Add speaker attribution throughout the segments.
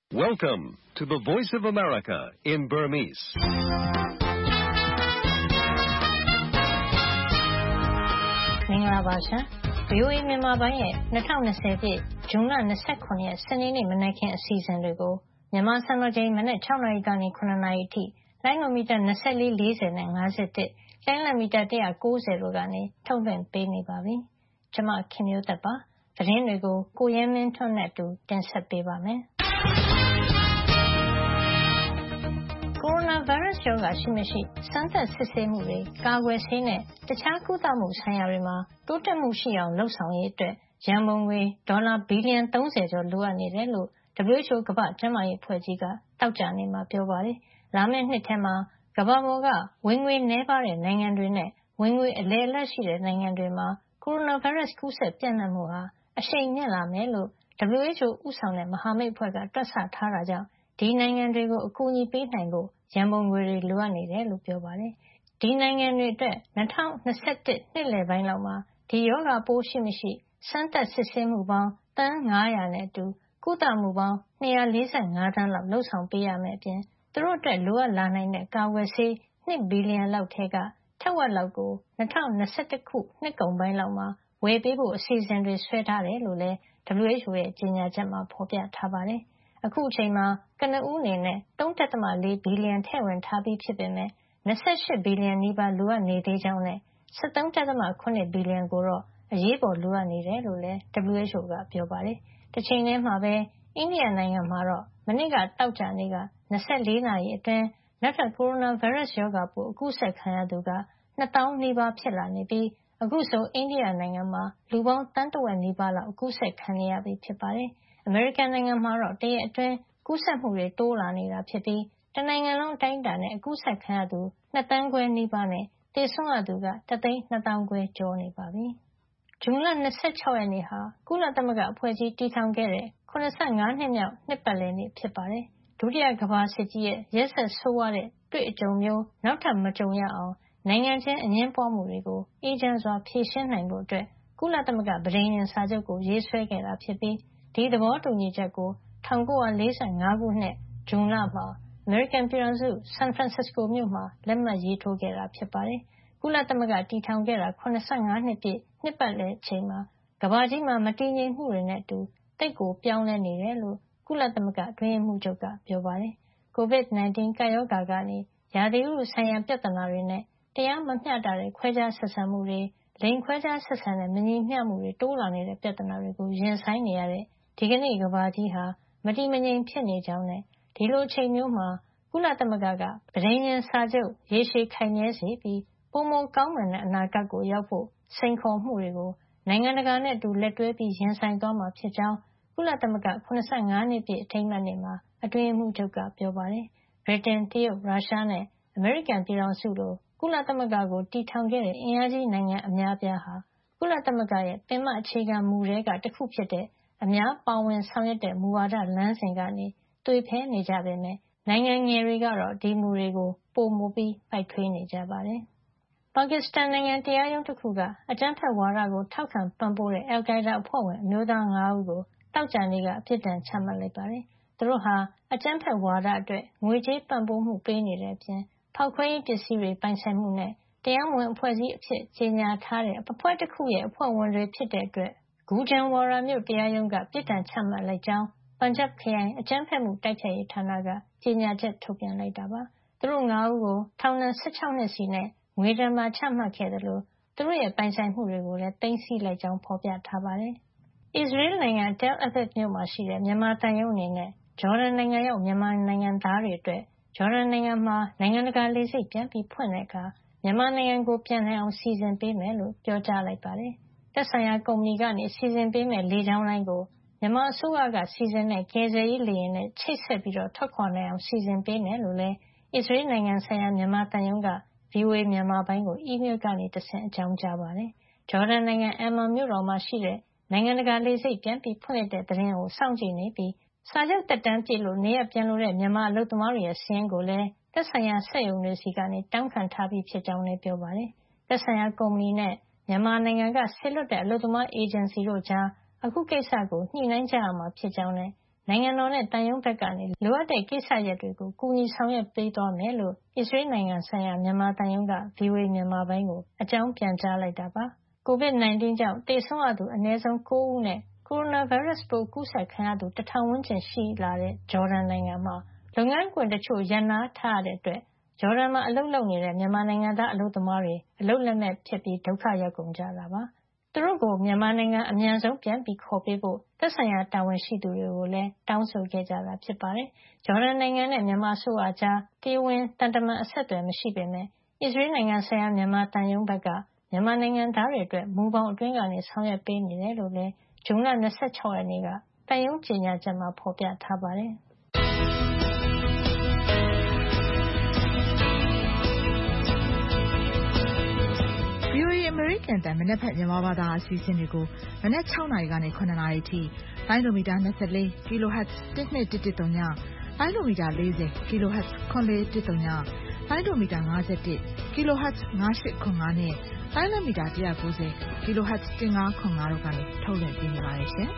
Speaker 1: Welcome to the Voice of America in Burmese.
Speaker 2: ။မင်္ဂလာပါရှင်။ VOA မြန်မာပိုင်းရဲ့2020ပြည့်ဇွန်လ29ရက်စနေနေ့မနက်ခင်းအစီအစဉ်တွေကိုမြန်မာစံတော်ချိန်မနက်6နာရီကနေ9နာရီအထိလိုင်းနိုမီတာ24 40နဲ့51လိုင်းလမီတာ190တို့ကနေထုတ်လွှင့်ပေးနေပါပြီ။ကျွန်မခင်မျိုးသက်ပါ။သတင်းတွေကိုကိုရဲမင်းထွန်းနဲ့အတူတင်ဆက်ပေးပါမယ်။ကိုရိုနာဗိုင်းရပ်စ်ရောဂါရှိမရှိစမ်းသပ်စစ်ဆေးမှုတွေကာကွယ်ဆေးနဲ့တခြားကုသမှုဆိုင်ရာတွေမှာတိုးတက်မှုရှိအောင်လှုပ်ဆောင်ရေးအတွက်ရန်ပုံငွေဒေါ်လာဘီလီယံ30ကျော်လိုအပ်နေတယ်လို့ WHO ကမ္ဘာ့ကျန်းမာရေးအဖွဲ့ကြီးကတောက်ကြနေမှာပြောပါတယ်။လာမယ့်နှစ်ထဲမှာကမ္ဘာပေါ်ကဝင်ငွေနှဲပါတဲ့နိုင်ငံတွေနဲ့ဝင်ငွေအလယ်အလတ်ရှိတဲ့နိုင်ငံတွေမှာကိုရိုနာဗိုင်းရပ်စ်ကူးစက်ပြန့်နှံ့မှုဟာအရှိန်မြင့်လာမယ်လို့ WHO ဦးဆောင်တဲ့မဟာမိတ်အဖွဲ့ကတွက်ဆထားတာကြောင့်ဒီနိုင်ငံတွေကိုအကူအညီပေးနိုင်ဖို့ရန်ပုံငွေတွေလိုအပ်နေတယ်လို့ပြောပါတယ်။ဒီနိုင်ငံတွေအတွက်2021နှစ်လယ်ပိုင်းလောက်မှာဒီရောဂါပိုးရှိမရှိစမ်းသပ်စစ်ဆေးမှုပေါင်းသန်း900နဲ့အတူကုသမှုပေါင်း245သန်းလောက်လှုပ်ဆောင်ပေးရမယ့်အပြင်သူတို့အတွက်လိုအပ်လာနိုင်တဲ့ကာကွယ်ဆေး2ဘီလီယံလောက်ထဲကထက်ဝက်လောက်ကို2021ခုနှစ်ကုန်ပိုင်းလောက်မှာဝယ်ပေးဖို့အစီအစဉ်တွေဆွဲထားတယ်လို့လည်း WHO ရဲ့ကြေညာချက်မှာဖော်ပြထားပါတယ်။အခုအချိန်မှာကနဦးအနေနဲ့ 3.4 ဘီလီယံထည့်ဝင်ထားပြီးဖြစ်ပေမဲ့28ဘီလီယံနီးပါးလိုအပ်နေသေးကြောင်းနဲ့ 13.7 ဘီလီယံကိုတော့အရေးပေါ်လိုအပ်နေတယ်လို့လည်း WHO ကပြောပါတယ်။တစ်ချိန်တည်းမှာပဲအိန္ဒိယနိုင်ငံမှာတော့မနေ့ကတောက်ကြနေ့က24နာရီအတွင်းနောက်ထပ်ကိုရိုနာဗိုင်းရပ်စ်ရောဂါပိုးအကူးစက်ခံရသူက2000နီးပါးဖြစ်လာနေပြီးအခုဆိုအိန္ဒိယနိုင်ငံမှာလူပေါင်းတန်းတဝက်နီးပါးလောက်အကူးစက်ခံနေရပြီဖြစ်ပါတယ်။အမေရိကန်နိုင်ငံမှာတော့တရက်အတွင်းကူးစက်မှုတွေတိုးလာနေတာဖြစ်ပြီးတနိုင်ငံလုံးအတိုင်းအတာနဲ့အကူးစက်ခံရသူ2သန်းခွဲနီးပါးနဲ့သေဆုံးရသူက1,200,000 ခွဲကျော်နေပါပြီ။ဇွန်လ26ရက်နေ့ဟာကုလသမဂ္ဂအဖွဲ့ကြီးတည်ထောင်ခဲ့တဲ့85နှစ်မြောက်နှစ်ပတ်လည်နေ့ဖြစ်ပါတယ်။ဒုတိယကမ္ဘာစစ်ကြီးရဲ့ရက်စက်ဆိုးဝါးတဲ့တွေ့အကြုံမျိုးနောက်ထပ်မကြုံရအောင်နိုင်ငံချင်းအငြင်းပွားမှုတွေကိုအေးချမ်းစွာဖြေရှင်းနိုင်ဖို့အတွက်ကုလသမဂ္ဂပဋိညာဉ်စာချုပ်ကိုရေးဆွဲခဲ့တာဖြစ်ပြီးဒီသဘောတူညီချက်ကို1945ခုနှစ်ဇွန်လမှာအမေရိကန်ပြည်ထောင်စုဆန်ဖရန်စစ္စကိုမြို့မှာလက်မှတ်ရေးထိုးခဲ့တာဖြစ်ပါတယ်။ကုလသမဂ္ဂတည်ထောင်ခဲ့တာ85နှစ်ပြည့်နှစ်ပတ်လည်အချိန်မှာကမ္ဘာကြီးမှာမတည်ငြိမ်မှုတွေနဲ့အတူသိပ်ကိုပြောင်းလဲနေတယ်လို့ကုလသမဂ္ဂအတွင်းရေးမှူးချုပ်ကပြောပါတယ်။ COVID-19 ကပ်ရောဂါကနေရာသီဥတုဆိုင်ရာပြဿနာတွေနဲ့တရားမမျှတတဲ့ခွဲခြားဆက်ဆံမှုတွေလိင်ခွဲခြားဆက်ဆံတဲ့မညီမျှမှုတွေတိုးလာနေတဲ့ပြဿနာတွေကိုရင်ဆိုင်နေရတဲ့ဒီကနေ့ကမ္ဘာကြီးဟာမတည်မငြိမ်ဖြစ်နေကြောင်းနဲ့ဒီလိုအချိန်မျိုးမှာကုလသမဂ္ဂကပဋိညာဉ်စာချုပ်ရေရှည်ခိုင်မြဲစေပြီးပိုမိုကောင်းမွန်တဲ့အနာဂတ်ကိုရောက်ဖို့စိန်ခေါ်မှုတွေကိုနိုင်ငံတကာနဲ့အတူလက်တွဲပြီးရင်ဆိုင်သွားမှာဖြစ်ကြောင်းကုလသမဂ္ဂ85နှစ်ပြည့်အထိမ်းအမှတ်နေ့မှာအတွင်းရေးမှူးချုပ်ကပြောပါတယ်။ဗြိတိန်၊တရုတ်၊ရုရှားနဲ့အမေရိကန်ပြည်ထောင်စုလိုကုလသမဂ္ဂကိုတည်ထောင်ခဲ့တဲ့အင်အားကြီးနိုင်ငံအများအပြားဟာကုလသမဂ္ဂရဲ့ပင်မအခြေခံမူထဲကတစ်ခုဖြစ်တဲ့အများပါဝင်ဆောင်ရွက်တဲ့မူဝါဒလမ်းစဉ်ကနေသွေဖည်နေကြပေမဲ့နိုင်ငံငယ်တွေကတော့ဒီမူတွေကိုပိုမိုပြီးပိုက်ထွေးနေကြပါတယ်။ပါကစ္စတန်နိုင်ငံတရားရုံးတစ်ခုကအကြမ်းဖက်ဝါဒကိုထောက်ခံပံ့ပိုးတဲ့အယ်လ်ကိုင်းဒါးအဖွဲ့ဝင်အမျိုးသား5ဦးကိုတောက်ကြနေ့ကအပြစ်ဒဏ်ချမှတ်လိုက်ပါတယ်။သူတို့ဟာအကြမ်းဖက်ဝါဒအတွက်ငွေကြေးပံ့ပိုးမှုပေးနေတဲ့အပြင်ဖောက်ခွဲရေးပစ္စည်းတွေပိုင်ဆိုင်မှုနဲ့တရားမဝင်အဖွဲ့အစည်းအဖြစ်ကြေညာထားတဲ့အဖွဲ့တစ်ခုရဲ့အဖွဲ့ဝင်တွေဖြစ်တဲ့အတွက်ဂူဂျန်ဝါရာမြို့တရားရုံးကပြစ်ဒဏ်ချမှတ်လိုက်ကြောင်းပန်ဂျပ်ခရိုင်အကြမ်းဖက်မှုတိုက်ဖျက်ရေးဌာနကကြေညာချက်ထုတ်ပြန်လိုက်တာပါ။သူတို့5ဦးကိုထောင်ဒဏ်16နှစ်စီနဲ့ငွေဒဏ်မှာချမှတ်ခဲ့တယ်လို့သူတို့ရဲ့ပိုင်ဆိုင်မှုတွေကိုလည်းသိမ်းဆည်းလိုက်ကြောင်းဖော်ပြထားပါတယ်။အစ္စရေးနိုင်ငံ Tel Aviv မြို့မှာရှိတဲ့မြန်မာသံရုံးအနေနဲ့ဂျော်ဒန်နိုင်ငံရောက်မြန်မာနိုင်ငံသားတွေအတွက်ဂျော်ဒန်နိုင်ငံမှာနိုင်ငံတကာလေဆိပ်ပြန်ပြီးဖွင့်တဲ့အခါမြန်မာနိုင်ငံကိုပြန်နိုင်အောင်စီစဉ်ပေးမယ်လို့ပြောကြားလိုက်ပါတယ်။သက်ဆိုင်ရာကုမ္ပဏီကနေစီစဉ်ပေးမယ့်လေကြောင်းလိုင်းကိုမြန်မာအစိုးရကစီစဉ်တဲ့ကယ်ဆယ်ရေးလေယာဉ်နဲ့ချိတ်ဆက်ပြီးထွက်ခွာနိုင်အောင်စီစဉ်ပေးမယ်လို့လည်းအစ္စရေးနိုင်ငံဆိုင်ရာမြန်မာသံရုံးက VOA မြန်မာပိုင်းကိုအီးမေးလ်ကနေတဆင့်အကြောင်းကြားပါတယ်။ဂျော်ဒန်နိုင်ငံအမ်မန်မြို့တော်မှာရှိတဲ့နိုင်ငံတကာလေဆိပ်ပြန်ပြီးဖွင့်လှစ်တဲ့သတင်းကိုစောင့်ကြည့်နေပြီးစာချုပ်သက်တမ်းပြည့်လို့နေရပ်ပြန်လိုတဲ့မြန်မာအလုပ်သမားတွေရဲ့စာရင်းကိုလည်းသက်ဆိုင်ရာစက်ရုံတွေဆီကနေတောင်းခံထားပြီးဖြစ်ကြောင်းလည်းပြောပါတယ်။သက်ဆိုင်ရာကုမ္ပဏီနဲ့မြန်မာနိုင်ငံကဆေလွတ်တဲ့အလုပ်သမားအေဂျင်စီတို့ကြားအခုကိစ္စကိုညှိနှိုင်းကြရမှာဖြစ်ကြောင်းနဲ့နနိုင်ငံတော်နဲ့တန်ယုံဘက်ကနေလိုအပ်တဲ့ကိစ္စရပ်တွေကိုကူညီဆောင်ရွက်ပေးသွားမယ်လို့အစ္စရေးနိုင်ငံဆိုင်ရာမြန်မာတန်ယုံက VOA မြန်မာပိုင်းကိုအကြောင်းပြန်ကြားလိုက်တာပါ။ COVID-19 ကြောင့်သေဆုံးရသူအနည်းဆုံး9ဦးနဲ့ကိုရိုနာဗိုင်းရပ်စ်ပိုးကူးစက်ခံရသူ1000ဝန်းကျင်ရှိလာတဲ့ဂျော်ဒန်နိုင်ငံမှာလုပ်ငန်းခွင်တချို့ရပ်နားထားရတဲ့အတွက်ဂျော်ဒန်မှာအလုပ်လုပ်နေတဲ့မြန်မာနိုင်ငံသားအလုပ်သမားတွေအလုပ်လက်မဲ့ဖြစ်ပြီးဒုက္ခရောက်ကုန်ကြတာပါ။သူတို့ကိုမြန်မာနိုင်ငံအမြန်ဆုံးပြန်ပြီးခေါ်ပေးဖို့သက်ဆိုင်ရာတာဝန်ရှိသူတွေကိုလည်းတောင်းဆိုခဲ့ကြတာဖြစ်ပါတယ်။ဂျော်ဒန်နိုင်ငံနဲ့မြန်မာအစိုးရကြားတရားဝင်တန်တမန်အဆက်အသွယ်မရှိပေမဲ့အစ္စရေးနိုင်ငံဆိုင်ရာမြန်မာတန်ယုံဘက်ကမြန်မာနိုင်ငံသားတွေအတွက်မူပေါင်းအတွင်းကနေဆောင်ရွက်ပေးနေတယ်လို့လည်းဇွန်လ26ရက်နေ့ကတန်ယုံကြေညာချက်မှာဖော်ပြထားပါတယ်။
Speaker 3: VOA အမေရိကန်တန်မနက်ဖြန်မြန်မာဘာသာအစီအစဉ်တွေကိုမနက်6နာရီကနေ9နာရီထိလိုင်းဒိုမီတာ24 kHz 1213ညလိုင်းဒိုမီတာ40 kHz 9130ညလိုင်းဒိုမီတာ51 kHz 9805နဲ့လိုင်းလမီတာ190 kHz 1505တို့ကနေထုတ်လွှင့်ပေးနေပါတယ်ရှင်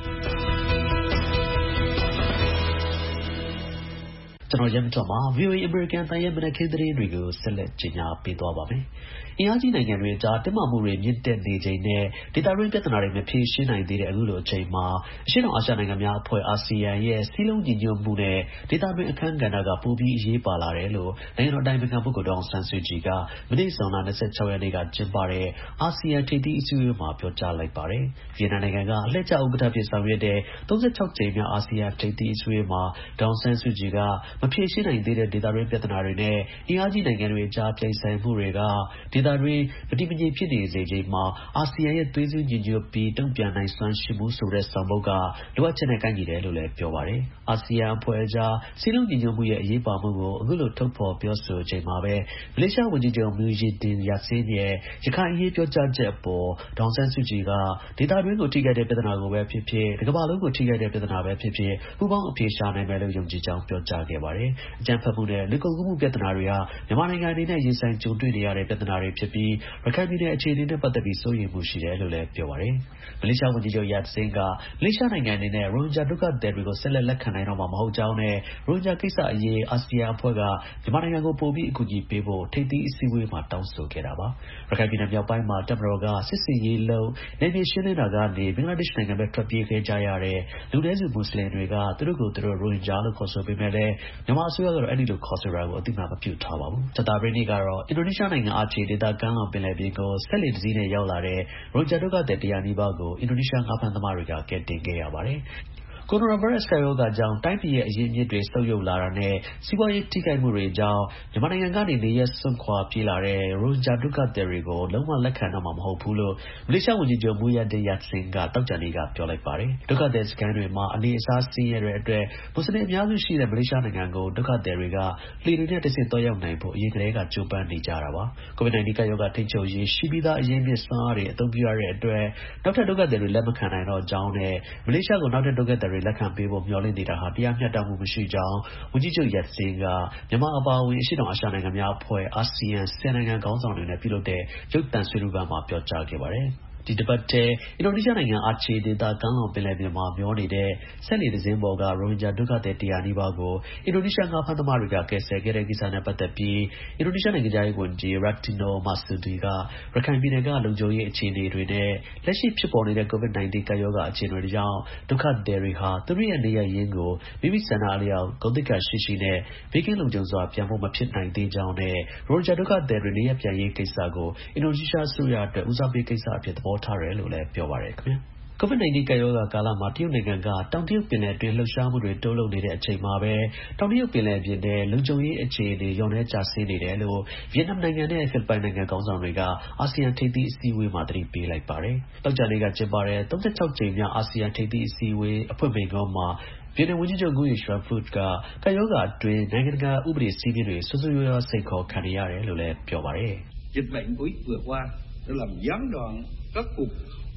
Speaker 4: ကျွန်တော်ရမ်းတော့မှာ VOA American တန်ရဲ့မနက်ခင်းသတင်းတွေကိုဆက်လက်ကြီးညာပေးသွားပါမယ်။အင်အားကြီးနိုင်ငံတွေကြားတင်းမာမှုတွေမြင့်တက်နေချိန်နဲ့ဒေသတွင်းပြဿနာတွေမဖြေရှင်းနိုင်သေးတဲ့အခုလိုအချိန်မှာအရှေ့တောင်အာရှနိုင်ငံများအဖွဲ့ ASEAN ရဲ့စည်းလုံးညီညွတ်မှုနဲ့ဒေသတွင်းအခမ်းကဏ္ဍကပိုပြီးအရေးပါလာတယ်လို့နိုင်ငံတော်အတိုင်ပင်ခံပုဂ္ဂိုလ်ဒေါ်အောင်ဆန်းစုကြည်ကမနေ့ဇွန်လ26ရက်နေ့ကကျင်းပတဲ့ ASEAN ထိပ်သီးအစည်းအဝေးမှာပြောကြားလိုက်ပါတယ်။ဗီယက်နမ်နိုင်ငံကအလှည့်ကျဥက္ကဋ္ဌဖြစ်ဆောင်ရွက်တဲ့36ကြိမ်မြောက် ASEAN ထိပ်သီးအစည်းအဝေးမှာဒေါ်အောင်ဆန်းစုကြည်ကမဖြေရှင်းနိုင်သေးတဲ့ဒေသတွင်းပြဿနာတွေနဲ့အင်အားကြီးနိုင်ငံတွေကြားပြိုင်ဆိုင်မှုတွေကဒေသတွင်းမတည်မငြိမ်ဖြစ်နေစေချိန်မှာအာဆီယံရဲ့သွေးစည်းညီညွတ်ပြီးတုံ့ပြန်နိုင်စွမ်းရှိမှုဆိုတဲ့ဆောင်ပုဒ်ကလိုအပ်ချက်နဲ့ကိုက်ညီတယ်လို့လည်းပြောပါတယ်။အာဆီယံအဖွဲ့ကြားစည်းလုံးညီညွတ်မှုရဲ့အရေးပါမှုကိုအခုလိုထုတ်ဖော်ပြောဆိုချိန်မှာပဲမလေးရှားဝန်ကြီးချုပ်မူဟီဒင်ယာဆင်းရဲ့ရခိုင်အရေးပြောကြားချက်အပေါ်ဒေါ်အောင်ဆန်းစုကြည်ကဒေသတွင်းကိုထိခိုက်တဲ့ပြဿနာကိုပဲဖြစ်ဖြစ်တစ်ကမ္ဘာလုံးကိုထိခိုက်တဲ့ပြဿနာပဲဖြစ်ဖြစ်ပူးပေါင်းအဖြေရှာနိုင်မယ်လို့ယုံကြည်ကြောင်းပြောကြားခဲ့ပါတယ်။အကြမ်းဖက်မှုနဲ့လူကုန်ကူးမှုပြဿနာတွေဟာမြန်မာနိုင်ငံအနေနဲ့ရင်ဆိုင်ကြုံတွေ့နေရတဲ့ပြဿနာတွေဖြစ်ပြီးရခိုင်ပြည်နယ်အခြေအနေနဲ့ပတ်သက်ပြီးစိုးရိမ်မှုရှိတယ်လို့လည်းပြောပါတယ်။မလေးရှားဝန်ကြီးချုပ်ယာဆင်းကမလေးရှားနိုင်ငံအနေနဲ့ရိုဟင်ဂျာဒုက္ခသည်တွေကိုဆက်လက်ခံနိုင်တော့မှာမဟုတ်ကြောင်းနဲ့ရိုဟင်ဂျာကိစ္စအရေးအာဆီယံအဖွဲ့ကမြန်မာနိုင်ငံကိုပိုပြီးအကူအညီပေးဖို့ထိပ်သီးအစည်းအဝေးမှာတောင်းဆိုခဲ့တာပါ။ရခိုင်ပြည်နယ်မြောက်ပိုင်းမှာတပ်မတော်ကစစ်စင်ရေးလုံးနယ်မြေရှင်းလင်းတာကနေဘင်္ဂလားဒေ့ရှ်နိုင်ငံဘက်ထွက်ပြေးခဲ့ကြရတဲ့လူနည်းစုမွတ်စလင်တွေကသူတို့ကိုယ်သူတို့ရိုဟင်ဂျာလို့ခေါ်ဆိုပေမဲ့လည်းမြန်မာအစိုးရကတော့အဲ့ဒီလိုခေါ်ဆိုတာကိုအသိအမှတ်မပြုထားပါဘူး။ကြာသပတေးနေ့ကတော့အင်ဒိုနီးရှားနိုင်ငံအာချေဒေသကမ်းလွန်ပင်လယ်ပြင်ကိုစက်လှေတစ်စီးနဲ့ရောက်လာတဲ့ရိုဟင်ဂျာဒုက္ခသည်100နီးပါးကိုအင်ဒိုနီးရှားငါးဖမ်းသမားတွေကကယ်တင်ခဲ့ရပါတယ်။ကိုရိုနာဗိုင်းရပ်စ်ကပ်ရောဂါကြောင့်တိုင်းပြည်ရဲ့အရင်းအမြစ်တွေဆုတ်ယုတ်လာတာနဲ့စီးပွားရေးထိခိုက်မှုတွေကြောင့်မြန်မာနိုင်ငံကနေနေရပ်စွန့်ခွာပြေးလာတဲ့ရိုဟင်ဂျာဒုက္ခသည်တွေကိုလုံးဝလက်ခံတော့မှာမဟုတ်ဘူးလို့မလေးရှားဝန်ကြီးချုပ်မူဟီဒင်ယာဆင်ကသောကြာနေ့ကပြောလိုက်ပါတယ်။ဒုက္ခသည်စခန်းတွေမှာအနေအစားဆင်းရဲတဲ့အတွက်မွတ်စလင်အများစုရှိတဲ့မလေးရှားနိုင်ငံကိုဒုက္ခသည်တွေကလှေတွေနဲ့တစ်ဆင့်သွားရောက်နိုင်ဖို့အရင်ကတည်းကကြိုးပမ်းနေကြတာပါ။ COVID-19 ကပ်ရောဂါထိန်းချုပ်ရေးရှိပြီးသားအရင်းအမြစ်စွမ်းအားတွေအသုံးပြုရတဲ့အတွက်နောက်ထပ်ဒုက္ခသည်တွေလက်မခံနိုင်တော့ကြောင်းနဲ့မလေးရှားကိုနောက်ထပ်ဒုက္ခသည်တွေလက်ခံပေးဖို့မျှော်လင့်နေတာဟာတရားမျှတမှုမရှိကြောင်းဝန်ကြီးချုပ်ယာဆင်ကမြန်မာအပါအဝင်အရှေ့တောင်အာရှနိုင်ငံများအဖွဲ့အာဆီယံ10နိုင်ငံခေါင်းဆောင်တွေနဲ့ပြုလုပ်တဲ့ရုပ်သံဆွေးနွေးပွဲမှာပြောကြားခဲ့ပါတယ်။ဒီတစ်ပတ်ထဲအင်ဒိုနီးရှားနိုင်ငံအာချေဒေသကမ်းလွန်ပင်လယ်ပြင်မှာမျောနေတဲ့စက်လှေတစ်စင်းပေါ်ကရိုဟင်ဂျာဒုက္ခသည်100နီးပါးကိုအင်ဒိုနီးရှားငါးဖမ်းသမားတွေကကယ်ဆယ်ခဲ့တဲ့ကိစ္စနဲ့ပတ်သက်ပြီးအင်ဒိုနီးရှားနိုင်ငံခြားရေးဝန်ကြီး Retno Marsudi ကရခိုင်ပြည်နယ်ကလုံခြုံရေးအခြေအနေတွေနဲ့လက်ရှိဖြစ်ပေါ်နေတဲ့ COVID-19 ကပ်ရောဂါအခြေအနေတွေကြောင့်ဒုက္ခသည်တွေဟာသူတို့ရဲ့နေရပ်ရင်းကိုမိမိဆန္ဒအလျောက်ဂုဏ်သိက္ခာရှိရှိနဲ့ဘေးကင်းလုံခြုံစွာပြန်ဖို့မဖြစ်နိုင်သေးကြောင်းနဲ့ရိုဟင်ဂျာဒုက္ခသည်တွေနေရပ်ပြန်ရေးကိစ္စကိုအင်ဒိုနီးရှားအစိုးရအတွက်ဦးစားပေးကိစ္စအဖြစ်သဘောထားတယ်လို့လည်းပြောပါတယ်ခင်ဗျာ။ COVID-19 ကပ်ရောဂါကာလမှာတရုတ်နိုင်ငံကတောင်တရုတ်ပင်လယ်အတွင်းလှုပ်ရှားမှုတွေတိုးလုပ်နေတဲ့အချိန်မှာပဲတောင်တရုတ်ပင်လယ်ပြင်ထဲလုံခြုံရေးအခြေအနေလျော့နည်းကျဆင်းနေတယ်လို့ဗီယက်နမ်နိုင်ငံနဲ့ဖိလစ်ပိုင်နိုင်ငံခေါင်းဆောင်တွေကအာဆီယံထိပ်သီးအစည်းအဝေးမှာသတိပေးလိုက်ပါတယ်။သောကြာနေ့ကကျင်းပတဲ့36ကြိမ်မြောက်အာဆီယံထိပ်သီးအစည်းအဝေးအဖွင့်မိန့်ခွန်းမှာဗီယက်နမ်ဝန်ကြီးချုပ် Nguyen Xuan Phuc ကကပ်ရောဂါအတွင်းနိုင်ငံတကာဥပဒေစည်းမျဉ်းတွေဆိုးဆိုးရွားရွားစိန်ခေါ်ခံနေရတယ်လို့လည်းပြောပါတယ်။
Speaker 5: Dịch bệnh Covid vừa qua đã làm gián đoạn các cuộc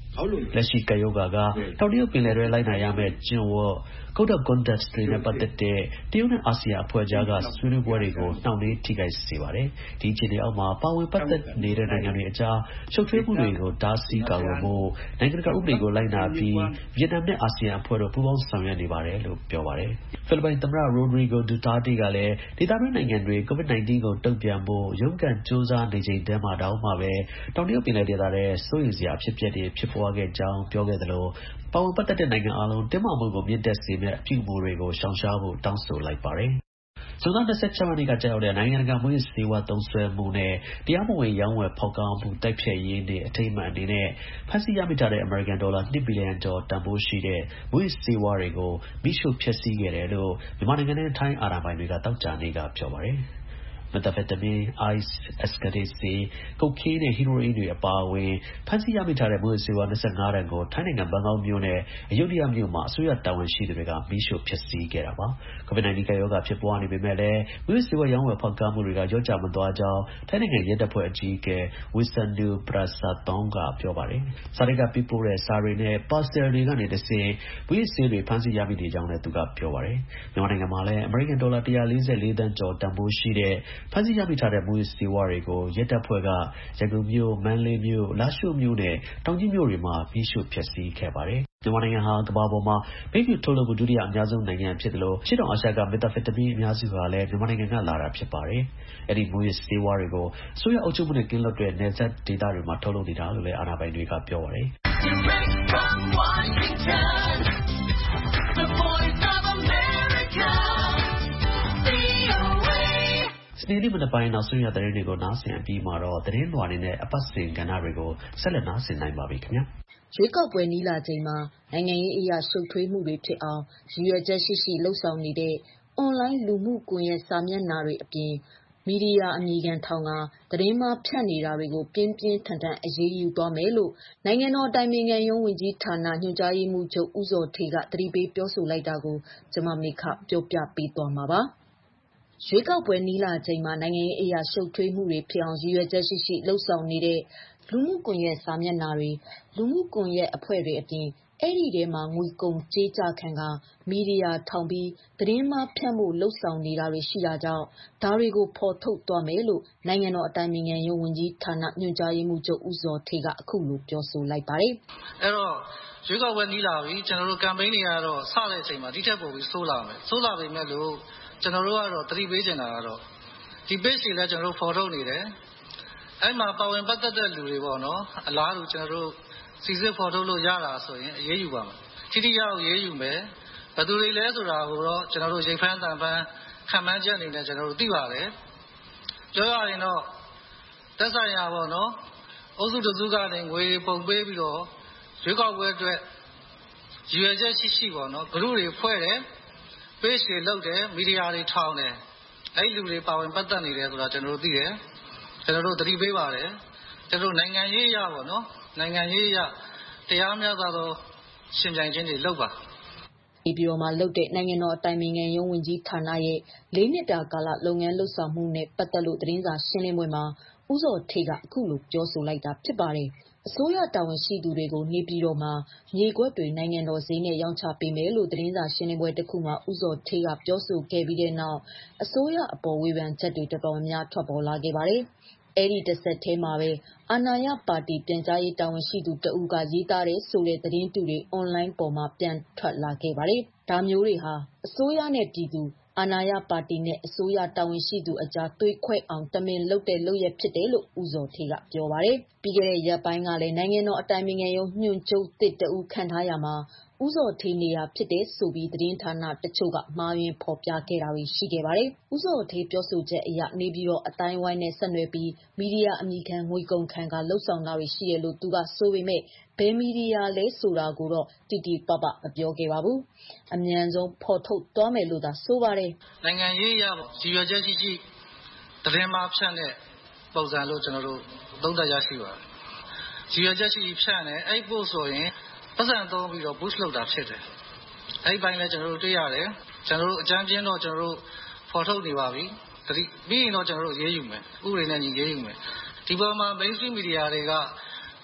Speaker 4: လက်ရှိကယောဂါကတောင်တရုတ်ပင်လယ်တွဲလိုက်နာရမယ့်ကျင့်ဝတ် Code of Conduct တွေနဲ့ပတ်သက်တဲ့တရုတ်နဲ့အာဆီယံအဖွဲ့ကြားကဆွေးနွေးပွဲတွေကိုနှောင့်နှေးထိခိုက်စေပါတယ်ဒီအခြေအနေအောက်မှာပါဝင်ပတ်သက်နေတဲ့နိုင်ငံတွေအကြားရှုပ်ထွေးမှုတွေကိုတားဆီးကာကွယ်ဖို့နိုင်ငံတကာဥပဒေကိုလိုက်နာပြီးဗီယက်နမ်နဲ့အာဆီယံအဖွဲ့တို့ပူးပေါင်းဆောင်ရွက်နေပါတယ်လို့ပြောပါတယ်ဖိလစ်ပိုင်သမ္မတ Rodrigo Duterte ကလည်းဒေသတွင်းနိုင်ငံတွေ COVID-19 ကိုတုံ့ပြန်ဖို့ရုန်းကန်ကြိုးစားနေချိန်တည်းမှာတောင်မှပဲတောင်တရုတ်ပင်လယ်ဒေသထဲစိုးရိမ်စရာအဖြစ်အပျက်တွေဖြစ်ပွားခဲ့ကြောင်းပြောခဲ့သလိုပါဝင်ပတ်သက်တဲ့နိုင်ငံအလုံးတင်းမာမှုကိုမြင့်တက်စေမယ့်အပြုအမူတွေကိုရှောင်ရှားဖို့တောင်းဆိုလိုက်ပါတယ်ဇွန်လ 26 ရက်နေ့ကကြာရောက်တဲ့နိုင်ငံတကာမူးယစ်ဆေးဝါးသုံးစွဲမှုနဲ့တရားမဝင်ရောင်းဝယ်ဖောက်ကားမှုတိုက်ဖျက်ရေးနေ့အထိမ်းအမှတ်အနေနဲ့ဖမ်းဆီးရမိထားတဲ့အမေရိကန်ဒေါ်လာ2 ဘီလီယံကျော်တန်ဖိုးရှိတဲ့မူးယစ်ဆေးဝါးတွေကိုမိရှုဖျက်ဆီးခဲ့တယ်လို့မြန်မာနိုင်ငံနဲ့ထိုင်းအာဏာပိုင်တွေကသောကြာနေ့ကပြောပါတယ်methamphetamine, ice, esketate, cocaine နဲ့ heroin တွေအပါအဝင်ဖမ်းဆီးရမိထားတဲ့မူးယစ်ဆေးဝါး25 တန်ကိုထိုင်းနိုင်ငံဘန်ကောက်မြို့နဲ့အယုဒ္ဓယမြို့မှာအစိုးရတာဝန်ရှိသူတွေကမီးရှို့ဖျက်ဆီးခဲ့တာပါ COVID-19 ကပ်ရောဂါဖြစ်ပွားနေပေမဲ့လည်းမူးယစ်ဆေးဝါးရောင်းဝယ်ဖောက်ကားမှုတွေကလျော့ကျမသွားကြောင်းထိုင်းနိုင်ငံရဲတပ်ဖွဲ့အကြီးအကဲ Wisandu Prasatthong ကပြောပါတယ်စာရိတ်ကပေးပို့တဲ့စာတွေနဲ့ parcel တွေကနေတဆင့်မူးယစ်ဆေးတွေဖမ်းဆီးရမိနေကြောင်းလည်းသူကပြောပါတယ်မြန်မာနိုင်ငံမှာလည်းအမေရိကန်ဒေါ်လာ144 သန်းကျော်တန်ဖိုးရှိတဲ့ဖမ်းဆီးရမိထားတဲ့မူးယစ်ဆေးဝါးတွေကိုရဲတပ်ဖွဲ့ကရန်ကုန်မြို့မန္တလေးမြို့လားရှိုးမြို့နဲ့တောင်ကြီးမြို့တွေမှာမီးရှို့ဖျက်ဆီးခဲ့ပါတယ်မြန်မာနိုင်ငံဟာကမ္ဘာပေါ်မှာဘိန်းဖြူထုတ်လုပ်မှုဒုတိယအများဆုံးနိုင်ငံဖြစ်တယ်လို့ရှေ့တောင်အာရှက methamphetamine အများစုဟာလည်းမြန်မာနိုင်ငံကလာတာဖြစ်ပါတယ်အဲဒီမူးယစ်ဆေးဝါးတွေကိုအစိုးရအုပ်ချုပ်မှုနဲ့ကင်းလွတ်တဲ့နယ်စပ်ဒေသတွေမှာထုတ်လုပ်နေတာလို့လည်းအာဏာပိုင်တွေကပြောပါတယ်စနေနေ့မနက်ပိုင်းနောက်ဆုံးရသတင်းတွေကိုနားဆင်အပြီးမှာတော့သတင်းလွှာတွေနဲ့အပတ်စဉ်ကဏ္ဍတွေကိုဆက်လက်နားဆင်နိုင်ပါပြီခင်ဗျာ
Speaker 5: ရွေးကောက်ပွဲနီးလာချိန်မှာနိုင်ငံရေးအရာရှုပ်ထွေးမှုတွေဖြစ်အောင်ရည်ရွယ်ချက်ရှိရှိလှုပ်ဆောင်နေတဲ့ online လူမှုကွန်ရက်စာမျက်နှာတွေအပြင်မီဒီယာအမည်ခံထောင်ကသတင်းမှားဖြန့်နေတာတွေကိုပြင်းပြင်းထန်ထန်အရေးယူသွားမယ်လို့နိုင်ငံတော်အတိုင်ပင်ခံရုံးဝန်ကြီးဌာနညွှန်ကြားရေးမှူးချုပ်ဦးဇော်ဌေးကသတိပေးပြောဆိုလိုက်တာကိုကျွန်မမေခပြောပြပေးသွားမှာပါရွေးကောက်ပွဲနီးလာချိန်မှာနိုင်ငံရေးအရာရှုပ်ထွေးမှုတွေဖြစ်အောင်ရည်ရွယ်ချက်ရှိရှိလှုပ်ဆောင်နေတဲ့လူမှုကွန်ရက်စာမျက်နှာတွေလူမှုကွန်ရက်အဖွဲ့တွေအပြင်အဲ့ဒီထဲမှာငွေကုန်ကြေးကြခံကမီဒီယာထောင်ပြီးသတင်းမှားဖြန့်ဖို့လှုပ်ဆောင်နေတာတွေရှိတာကြောင့်ဒါတွေကိုဖော်ထုတ်သွားမယ်လို့နိုင်ငံတော်အတိုင်ပင်ခံရုံးဝန်ကြီးဌာနညွှန်ကြားရေးမှူးချုပ်ဦးဇော်ဌေးကအခုလိုပြောဆိုလိုက်ပါတယ်
Speaker 6: အဲ့တော့ရွေးကောက်ပွဲနီးလာပြီကျွန်တော်တို့ campaign တွေကတော့စတဲ့အချိန်မှာဒီထက်ပိုပြီးဆိုးလာမယ်ဆိုးလာပေမဲ့လို့ကျွန်တော်တို့ကတော့သတိပေးချင်တာကတော့ဒီ page တွေလည်းကျွန်တော်တို့ဖော်ထုတ်နေတယ်အဲ့မှာပါဝင်ပတ်သက်တဲ့လူတွေပေါ့နော်အလားတူကျွန်တော်တို့စီစစ်ဖော်ထုတ်လို့ရတာဆိုရင်အရေးယူပါမယ်ထိထိရောက်အရေးယူမယ်ဘယ်သူတွေလဲဆိုတာကိုတော့ကျွန်တော်တို့ရိတ်ဖမ်းတန်ဖမ်းခံမှန်းချက်အနေနဲ့ကျွန်တော်တို့သိပါတယ်ပြောရရင်တော့သက်ဆိုင်ရာပေါ့နော်အုပ်စုတစုကနေငွေပုံပေးပြီးတော့ရွေးကောက်ပွဲအတွက်ရည်ရွယ်ချက်ရှိပေါ့နော် group တွေဖွဲ့တယ် page တွေလုပ်တယ်မီဒီယာတွေထောင်တယ်အဲ့လူတွေပါဝင်ပတ်သက်နေတယ်ဆိုတာကျွန်တော်တို့သိတယ်ကျွန်တော်တို့သတိပေးပါတယ်ကျွန်တော်တို့နိုင်ငံရေးအရပေါ့နော်နိုင်ငံရေးအရတရားမျှတသောရှင်ပြိုင်ခြင်းတွေလုပ်ပါ
Speaker 5: ဒီပြည်တော်မှာလုပ်တဲ့နိုင်ငံတော်အတိုင်ပင်ခံရုံးဝန်ကြီးဌာနရဲ့၄နှစ်တာကာလလုပ်ငန်းလှုပ်ဆောင်မှုနဲ့ပတ်သက်လို့သတင်းစာရှင်းလင်းပွဲမှာဦးဇော်ဌေးကအခုလိုပြောဆိုလိုက်တာဖြစ်ပါတယ်အစိုးရတာဝန်ရှိသူတွေကိုနေပြည်တော်မှာမြေကွက်တွေနိုင်ငံတော်ဈေးနဲ့ရောင်းချပေးမယ်လို့သတင်းစာရှင်းလင်းပွဲတစ်ခုမှာဦးဇော်ဌေးကပြောဆိုခဲ့ပြီးတဲ့နောက်အစိုးရအပေါ်ဝေဖန်ချက်တွေတော်တော်များများထွက်ပေါ်လာခဲ့ပါတယ်အဲ့ဒီတစ်ဆက်ထဲမှာပဲအာဏာရပါတီပြန်ကြားရေးတာဝန်ရှိသူတဦးကရေးသားတဲ့ဆိုတဲ့သတင်းတူတွေ online ပေါ်မှာပြန်ထွက်လာခဲ့ပါတယ်ဒါမျိုးတွေဟာအစိုးရနဲ့ပြည်သူအာဏာရပါတီနဲ့အစိုးရတာဝန်ရှိသူအကြားသွေးခွဲအောင်တမင်လုပ်တဲ့လုပ်ရဖြစ်တယ်လို့ဦးဇော်ဌေးကပြောပါတယ်ပြီးခဲ့တဲ့ရက်ပိုင်းကလည်းနိုင်ငံတော်အတိုင်ပင်ခံရုံးညွှန်ချုပ်တစ်တဦးခန့်ထားရမှာဦးဇော်ဌေးနေရာဖြစ်တဲ့ဆိုပြီးသတင်းဌာနတချို့ကမှားယွင်းဖော်ပြခဲ့တာတွေရှိခဲ့ပါတယ်ဦးဇော်ဌေးပြောဆိုချက်အရနေပြီးတော့အတိုင်းဝိုင်းနဲ့ဆက်နွယ်ပြီးမီဒီယာအမည်ခံငွေကုန်ခံကလှုပ်ဆောင်တာတွေရှိတယ်လို့သူကဆိုပေမဲ့ဘယ်မီဒီယာလဲဆိုတာကိုတော့တိတိပပမပြောခဲ့ပါဘူးအမြန်ဆုံးဖော်ထုတ်သွားမယ်လို့သာဆိုပါတယ်
Speaker 6: နိုင်ငံရေးအရပေါ့ရည်ရွယ်ချက်ရှိရှိသတင်းမှားဖြန့်တဲ့ပုံစံလို့ကျွန်တော်တို့သုံးသပ်ရရှိပါတယ်ရည်ရွယ်ချက်ရှိရှိဖြန့်တယ်အဲ့ပို့ဆိုရင်ပတ်စံသုံးပြီးတော့ boost လုပ်တာဖြစ်တယ်အဲ့ဒီပိုင်းလည်းကျွန်တော်တို့တွေ့ရတယ်ကျွန်တော်တို့အကြမ်းပြင်းတော့ကျွန်တော်တို့ဖော်ထုတ်နေပါပြီပြီးရင်တော့ကျွန်တော်တို့ရေးယူမယ်ဥပဒေနဲ့ညီရေးယူမယ်ဒီပေါ်မှာ mainstream media တွေက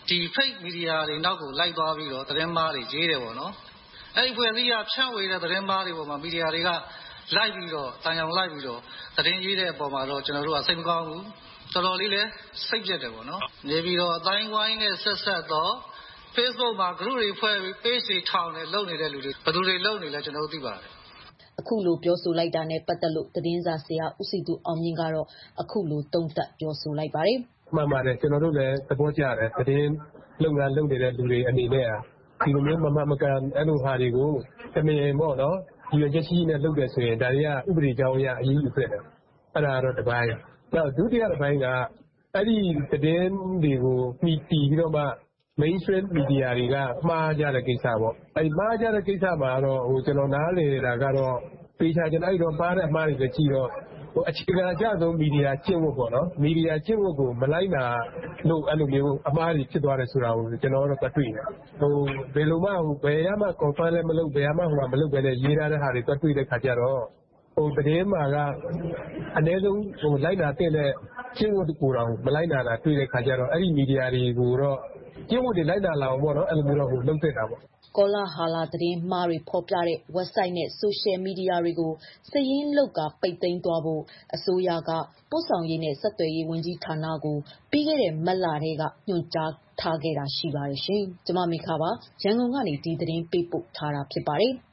Speaker 6: ဒီ fake media တွေနောက်ကိုလိုက်သွားပြီးတော့သတင်းမှားတွေရေးတယ်ပေါ့နော်အဲ့ဒီဖွဲ့စည်းကဖြန့်ဝေတဲ့သတင်းမှားတွေပေါ်မှာမီဒီယာတွေကလိုက်ပြီးတော့တန်ကြောင်လိုက်ပြီးတော့သတင်းရေးတဲ့အပေါ်မှာတော့ကျွန်တော်တို့ကစိတ်မကောင်းဘူးတော်တော်လေးလည်းစိတ်ပြတ်တယ်ပေါ့နော်နေပြီးတော့အတိုင်းဝိုင်းနဲ့ဆက်ဆက်တော့ Facebook မှာ group တွေဖွဲ့ပြီး page တွေထောင်နေလုပ်နေတဲ့လူတွေဘယ်သူတွေလုပ်နေလဲကျွန်တော်တို့သိပါတယ်
Speaker 5: အခုလိုပြောဆိုလိုက်တာနဲ့ပတ်သက်လို့သတင်းစာဆရာဦးစီသူအောင်မြင့်ကတော့အခုလိုတုံ့တက်ပြောဆိုလိုက်ပါတယ်
Speaker 7: မှန်ပါတယ်ကျွန်တော်တို့လည်းသဘောကျတယ်သတင်းလုပ်ငန်းလုပ်နေတဲ့လူတွေအနေနဲ့ဒီလိုမျိုးမကန်အဲ့လိုဟာတွေကိုတမင်ပေါ့နော်ဒီရချက်ရှိနဲ့လုပ်တယ်ဆိုရင်ဒါတွေကဥပဒေကြောင်းအရအရေးယူဖြစ်တယ်အဲ့ဒါတော့တစ်ပိုင်းနောက်ဒုတိယတစ်ပိုင်းကအဲ့ဒီသတင်းတွေကိုမှီတည်ပြီးတော့မှ mainstream media တွေကမှားကြတဲ့ကိစ္စပေါ့အဲ့မှားကြတဲ့ကိစ္စမှာတော့ကျွန်တော်နားလည်တာကတော့ပေးချာကျွန်တော်အဲ့တော့မှားတဲ့အမှားတွေကြည့်တော့အခြေခံအကျဆုံးမီဒီယာကျင့်ဝတ်ပေါ့နော်မီဒီယာကျင့်ဝတ်ကိုမလိုက်နာလို့အဲ့လိုမျိုးအမှားတွေဖြစ်သွားတယ်ဆိုတာကိုကျွန်တော်တို့တွေ့တယ်ဘယ်လိုမှဘယ်ရမှ confirm လည်းမလုပ်ဘယ်မှမလုပ်ပဲနဲ့ရေးထားတဲ့ဟာတွေတွေ့တဲ့ခါကျတော့သတင်းမှာကအနည်းဆုံးလိုက်နာတဲ့ကျင့်ဝတ်ကိုတော့မလိုက်နာတာတွေ့တဲ့ခါကျတော့အဲ့ဒီမီဒီယာတွေကိုတော့ကျင့်ဝတ်တွေလိုက်နာလာအောင်ပေါ့နော်အဲ့လိုမျိုးတော့လုပ်သင့်တာပေါ့
Speaker 5: ကောလာဟာလာသတင်းမှားတွေဖော်ပြတဲ့ website နဲ့ social media တွေကိုစည်ရင်းလောက်ကပိတ်သိမ်းသွားဖို့အစိုးရကပို့ဆောင်ရေးနဲ့ဆက်သွယ်ရေးဝန်ကြီးဌာနကိုပြီးခဲ့တဲ့မတ်လထဲကညွှန်ကြားထားခဲ့တာရှိပါတယ်ရှင်။ကျွန်မမေခပါရန်ကုန်ကနေဒီသတင်းပေးပို့ထားတာဖြစ်ပါတယ်။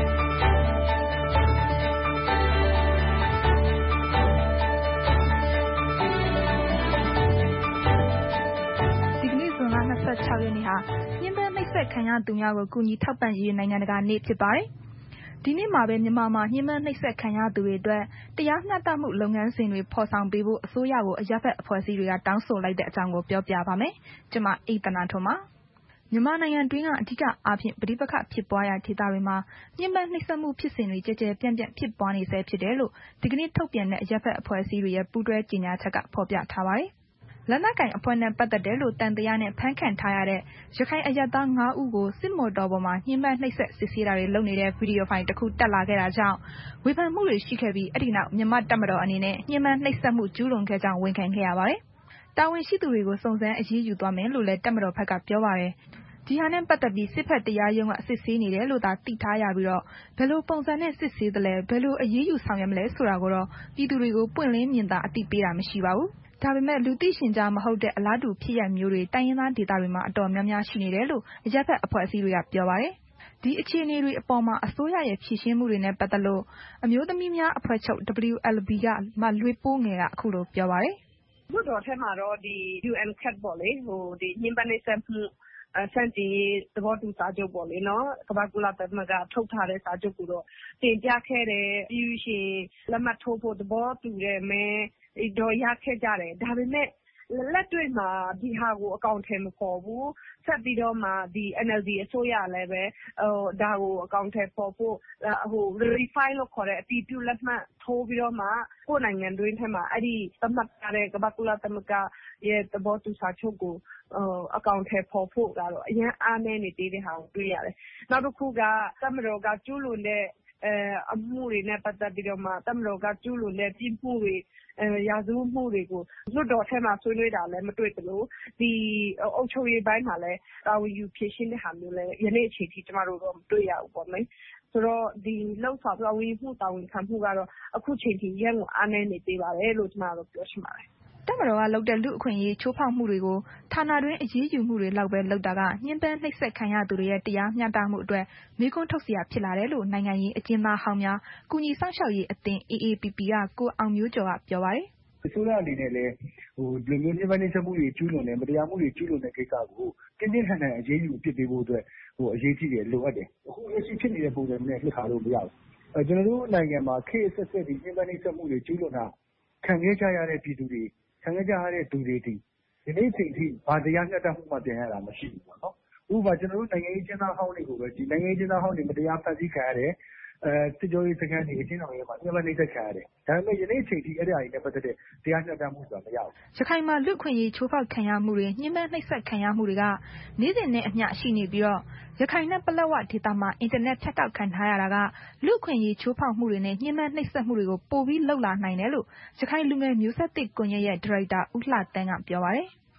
Speaker 3: 6 ရက်နေ့ဟာညှဉ်းပန်းနှိပ်စက်ခံရသူများကိုကူညီထောက်ပံ့ရေးနိုင်ငံတကာနေ့ဖြစ်ပါတယ်။ဒီနေ့မှာပဲမြန်မာမှာညှဉ်းပန်းနှိပ်စက်ခံရသူတွေအတွက်တရားမျှတမှုလုပ်ငန်းစဉ်တွေဖော်ဆောင်ပေးဖို့အစိုးရကိုအရပ်ဖက်အဖွဲ့အစည်းတွေကတောင်းဆိုလိုက်တဲ့အကြောင်းကိုပြောပြပါမယ်။ကျွန်မအိတ်တနာထွန်းပါ။မြန်မာနိုင်ငံတွင်းကအထူးအားဖြင့်ပဋိပက္ခဖြစ်ပွားရာဒေသတွေမှာညှဉ်းပန်းနှိပ်စက်မှုဖြစ်စဉ်တွေကြဲကြဲပြန့်ပြန့်ဖြစ်ပွားနေဆဲဖြစ်တယ်လို့ဒီကနေ့ထုတ်ပြန်တဲ့အရပ်ဖက်အဖွဲ့အစည်းတွေရဲ့ပူးတွဲကြေညာချက်ကဖော်ပြထားပါတယ်။လက်နက်ကင်အဖွဲ့နဲ့ပတ်သက်တယ်လို့တန်တရားနဲ့ဖမ်းခံထားရတဲ့ရခိုင်အရပ်သား9ဦးကိုစစ်မော်တော်ပေါ်မှာညှဉ်းပန်းနှိပ်စက်စစ်ဆေးတာတွေလုပ်နေတဲ့ဗီဒီယိုဖိုင်တစ်ခုတက်လာခဲ့တာကြောင့်ဝေဖန်မှုတွေရှိခဲ့ပြီးအဲ့ဒီနောက်မြန်မာတပ်မတော်အနေနဲ့ညှဉ်းပန်းနှိပ်စက်မှုကျူးလွန်ခဲ့ကြောင်းဝန်ခံခဲ့ရပါတယ်။တာဝန်ရှိသူတွေကိုစုံစမ်းအရေးယူသွားမယ်လို့လည်းတပ်မတော်ဘက်ကပြောပါတယ်။ဒီဟာနဲ့ပတ်သက်ပြီးစစ်ဖက်တရားရုံးကစစ်ဆေးနေတယ်လို့သာသိထားရပြီးတော့ဘယ်လိုပုံစံနဲ့စစ်ဆေးသလဲဘယ်လိုအရေးယူဆောင်ရွက်မလဲဆိုတာကိုတော့ပြည်သူတွေကိုပွင့်လင်းမြင်သာအသိပေးတာမရှိပါဘူး။ဒါပေမဲ့လူသိရှင်ကြားမဟုတ်တဲ့အလားတူဖြစ်ရပ်မျိုးတွေတိုင်းရင်းသားဒေသတွေမှာအတော်များများရှိနေတယ်လို့အရပ်ဖက်အဖွဲ့အစည်းတွေကပြောပါတယ်။ဒီအခြေအနေတွေအပေါ်မှာအစိုးရရဲ့ဖြည့်ရှင်းမှုတွေနဲ့ပတ်သက်လို့အမျိုးသမီးများအဖွဲ့ချုပ် WLB ကမလွေးပိုးငယ်ကအခုလိုပြောပါတယ်
Speaker 8: ။လွှတ်တော်ထဲမှာတော့ဒီ UN-CAT ပေါ့လေဒီညှဉ်းပန်းနှိပ်စက်မှုဆန့်ကျင်ရေးသဘောတူစာချုပ်ပေါ့လေနော်ကမ္ဘာ့ကုလသမဂ္ဂထုတ်ထားတဲ့စာချုပ်ကိုတော့တင်ပြခဲ့တယ်ပြီးရှင်လက်မှတ်ထိုးဖို့သဘောတူတယ်မဲတော့ရခဲ့ကြတယ်ဒါပေမဲ့လက်တွေ့မှာဒီဟာကိုအကောင့်ထဲမပေါ်ဘူးဆက်ပြီးတော့မှဒီ NLD အစိုးရလည်းပဲဒါကိုအကောင့်ထဲပေါ်ဖို့refine လို့ခေါ်တဲ့အတီးပြုလက်မှတ်ထိုးပြီးတော့မှကိုယ်နိုင်ငံတွင်းထဲမှာအဲ့ဒီသတ်မှတ်ထားတဲ့ကမ္ဘာ့ကုလသမဂ္ဂရဲ့သဘောတူစာချုပ်ကိုအကောင့်ထဲပေါ်ဖို့ကတော့အရင်အားနည်းနေသေးတဲ့ဟာကိုတွေ့ရတယ်နောက်တစ်ခုကသမ္မတော်ကကျူးလွန်တဲ့အမှုတွေနဲ့ပတ်သက်ပြီးတော့မှသမ္မတော်ကကျူးလွန်တဲ့ပြစ်မှုတွေရာဇဝတ်မှုတွေကိုလွှတ်တော်ထဲမှာဆွေးနွေးတာလည်းမတွေ့သလိုဒီအုပ်ချုပ်ရေးပိုင်းမှာလည်းတာဝန်ယူဖြည့်ရှင်းတဲ့ဟာမျိုးလည်းယနေ့အချိန်ထိကျမတို့တော့မတွေ့ရဘူးပေါ့နော်ဆိုတော့ဒီလောက်ဆောင်တာဝန်မှုတာဝန်ခံမှုကတော့အခုချိန်ထိရန်ကိုအားနည်းနေသေးပါတယ်လို့ကျမတို့ပြောချင်ပါတယ်
Speaker 3: တပ်မတော်ကလုပ်တဲ့လူအခွင့်အရေးချိုးဖောက်မှုတွေကိုဌာနတွင်းအရေးယူမှုတွေလောက်ပဲလုပ်တာကညှဉ်းပန်းနှိပ်စက်ခံရသူတွေရဲ့တရားမျှတမှုအတွက်မေးခွန်းထုတ်စရာဖြစ်လာတယ်လို့နိုင်ငံရေးအကျဉ်းသားဟောင်းများကုညီဆောင်ရှောက်ရေးအသင်း AAPP ကကိုအောင်မျိုးကျော်ကပြောပါတယ်
Speaker 9: အစိုးရအနေနဲ့လည်းလူမျိုးညှဉ်းပန်းနှိပ်စက်မှုတွေကျူးလွန်တယ်မတရားမှုတွေကျူးလွန်တဲ့ကိစ္စကိုပြင်းပြင်းထန်ထန်အရေးယူအပြစ်ပေးဖို့အတွက်အရေးကြီးတယ်လိုအပ်တယ်အခုလက်ရှိဖြစ်နေတဲ့ပုံစံနဲ့လှစ်ခါလို့မရဘူးကျွန်တော်တို့နိုင်ငံမှာခေတ်အဆက်ဆက်ဒီညှဉ်းပန်းနှိပ်စက်မှုတွေကျူးလွန်တာခံခဲ့ကြရတဲ့ပြည်သူတွေခံခဲ့ကြရတဲ့သူတွေဒီနေ့ချိန်ထိဘာတရားမျှတမှုမှပြန်ရတာမရှိဘူးပေါ့နော်ဥပမာကျွန်တော်တို့နိုင်ငံရေးကျင်းသားဟောင်းတွေကိုပဲဒီနိုင်ငံရေးကျင်းသားဟောင်းတွေမတရားဖန်ဆီးခံရတယ်စစ်ကြောရေးစခန်းတွေအချင်းတော်ရေးမှာညှဉ်းပန်းနှိပ်စက်ခံရတယ်ဒါပေမဲ့ယနေ့ချိန်ထိအဲ့ဒီအရာတွေနဲ့ပတ်သက်တဲ့တရားမျှတမှုဆိုတာမရဘူး
Speaker 3: ရခိုင်မှာလူ့ခွင့်ရေးချိုးဖောက်ခံရမှုတွေညှဉ်းပန်းနှိပ်စက်ခံရမှုတွေကနေ့စဉ်နဲ့အမျှရှိနေပြီးတော့ရခိုင်နဲ့ပလက်ဝဒေသမှာအင်တာနက်ဖြတ်တောက်ခံထားရတာကလူ့ခွင့်ရေးချိုးဖောက်မှုတွေနဲ့ညှဉ်းပန်းနှိပ်စက်မှုတွေကိုပိုပြီးလှုပ်လာနိုင်တယ်လို့ရခိုင်လူငယ်မျိုးဆက်သစ်ကွန်ရက်ရဲ့ဒါရိုက်တာဦးလှတန်းကပြောပါတယ်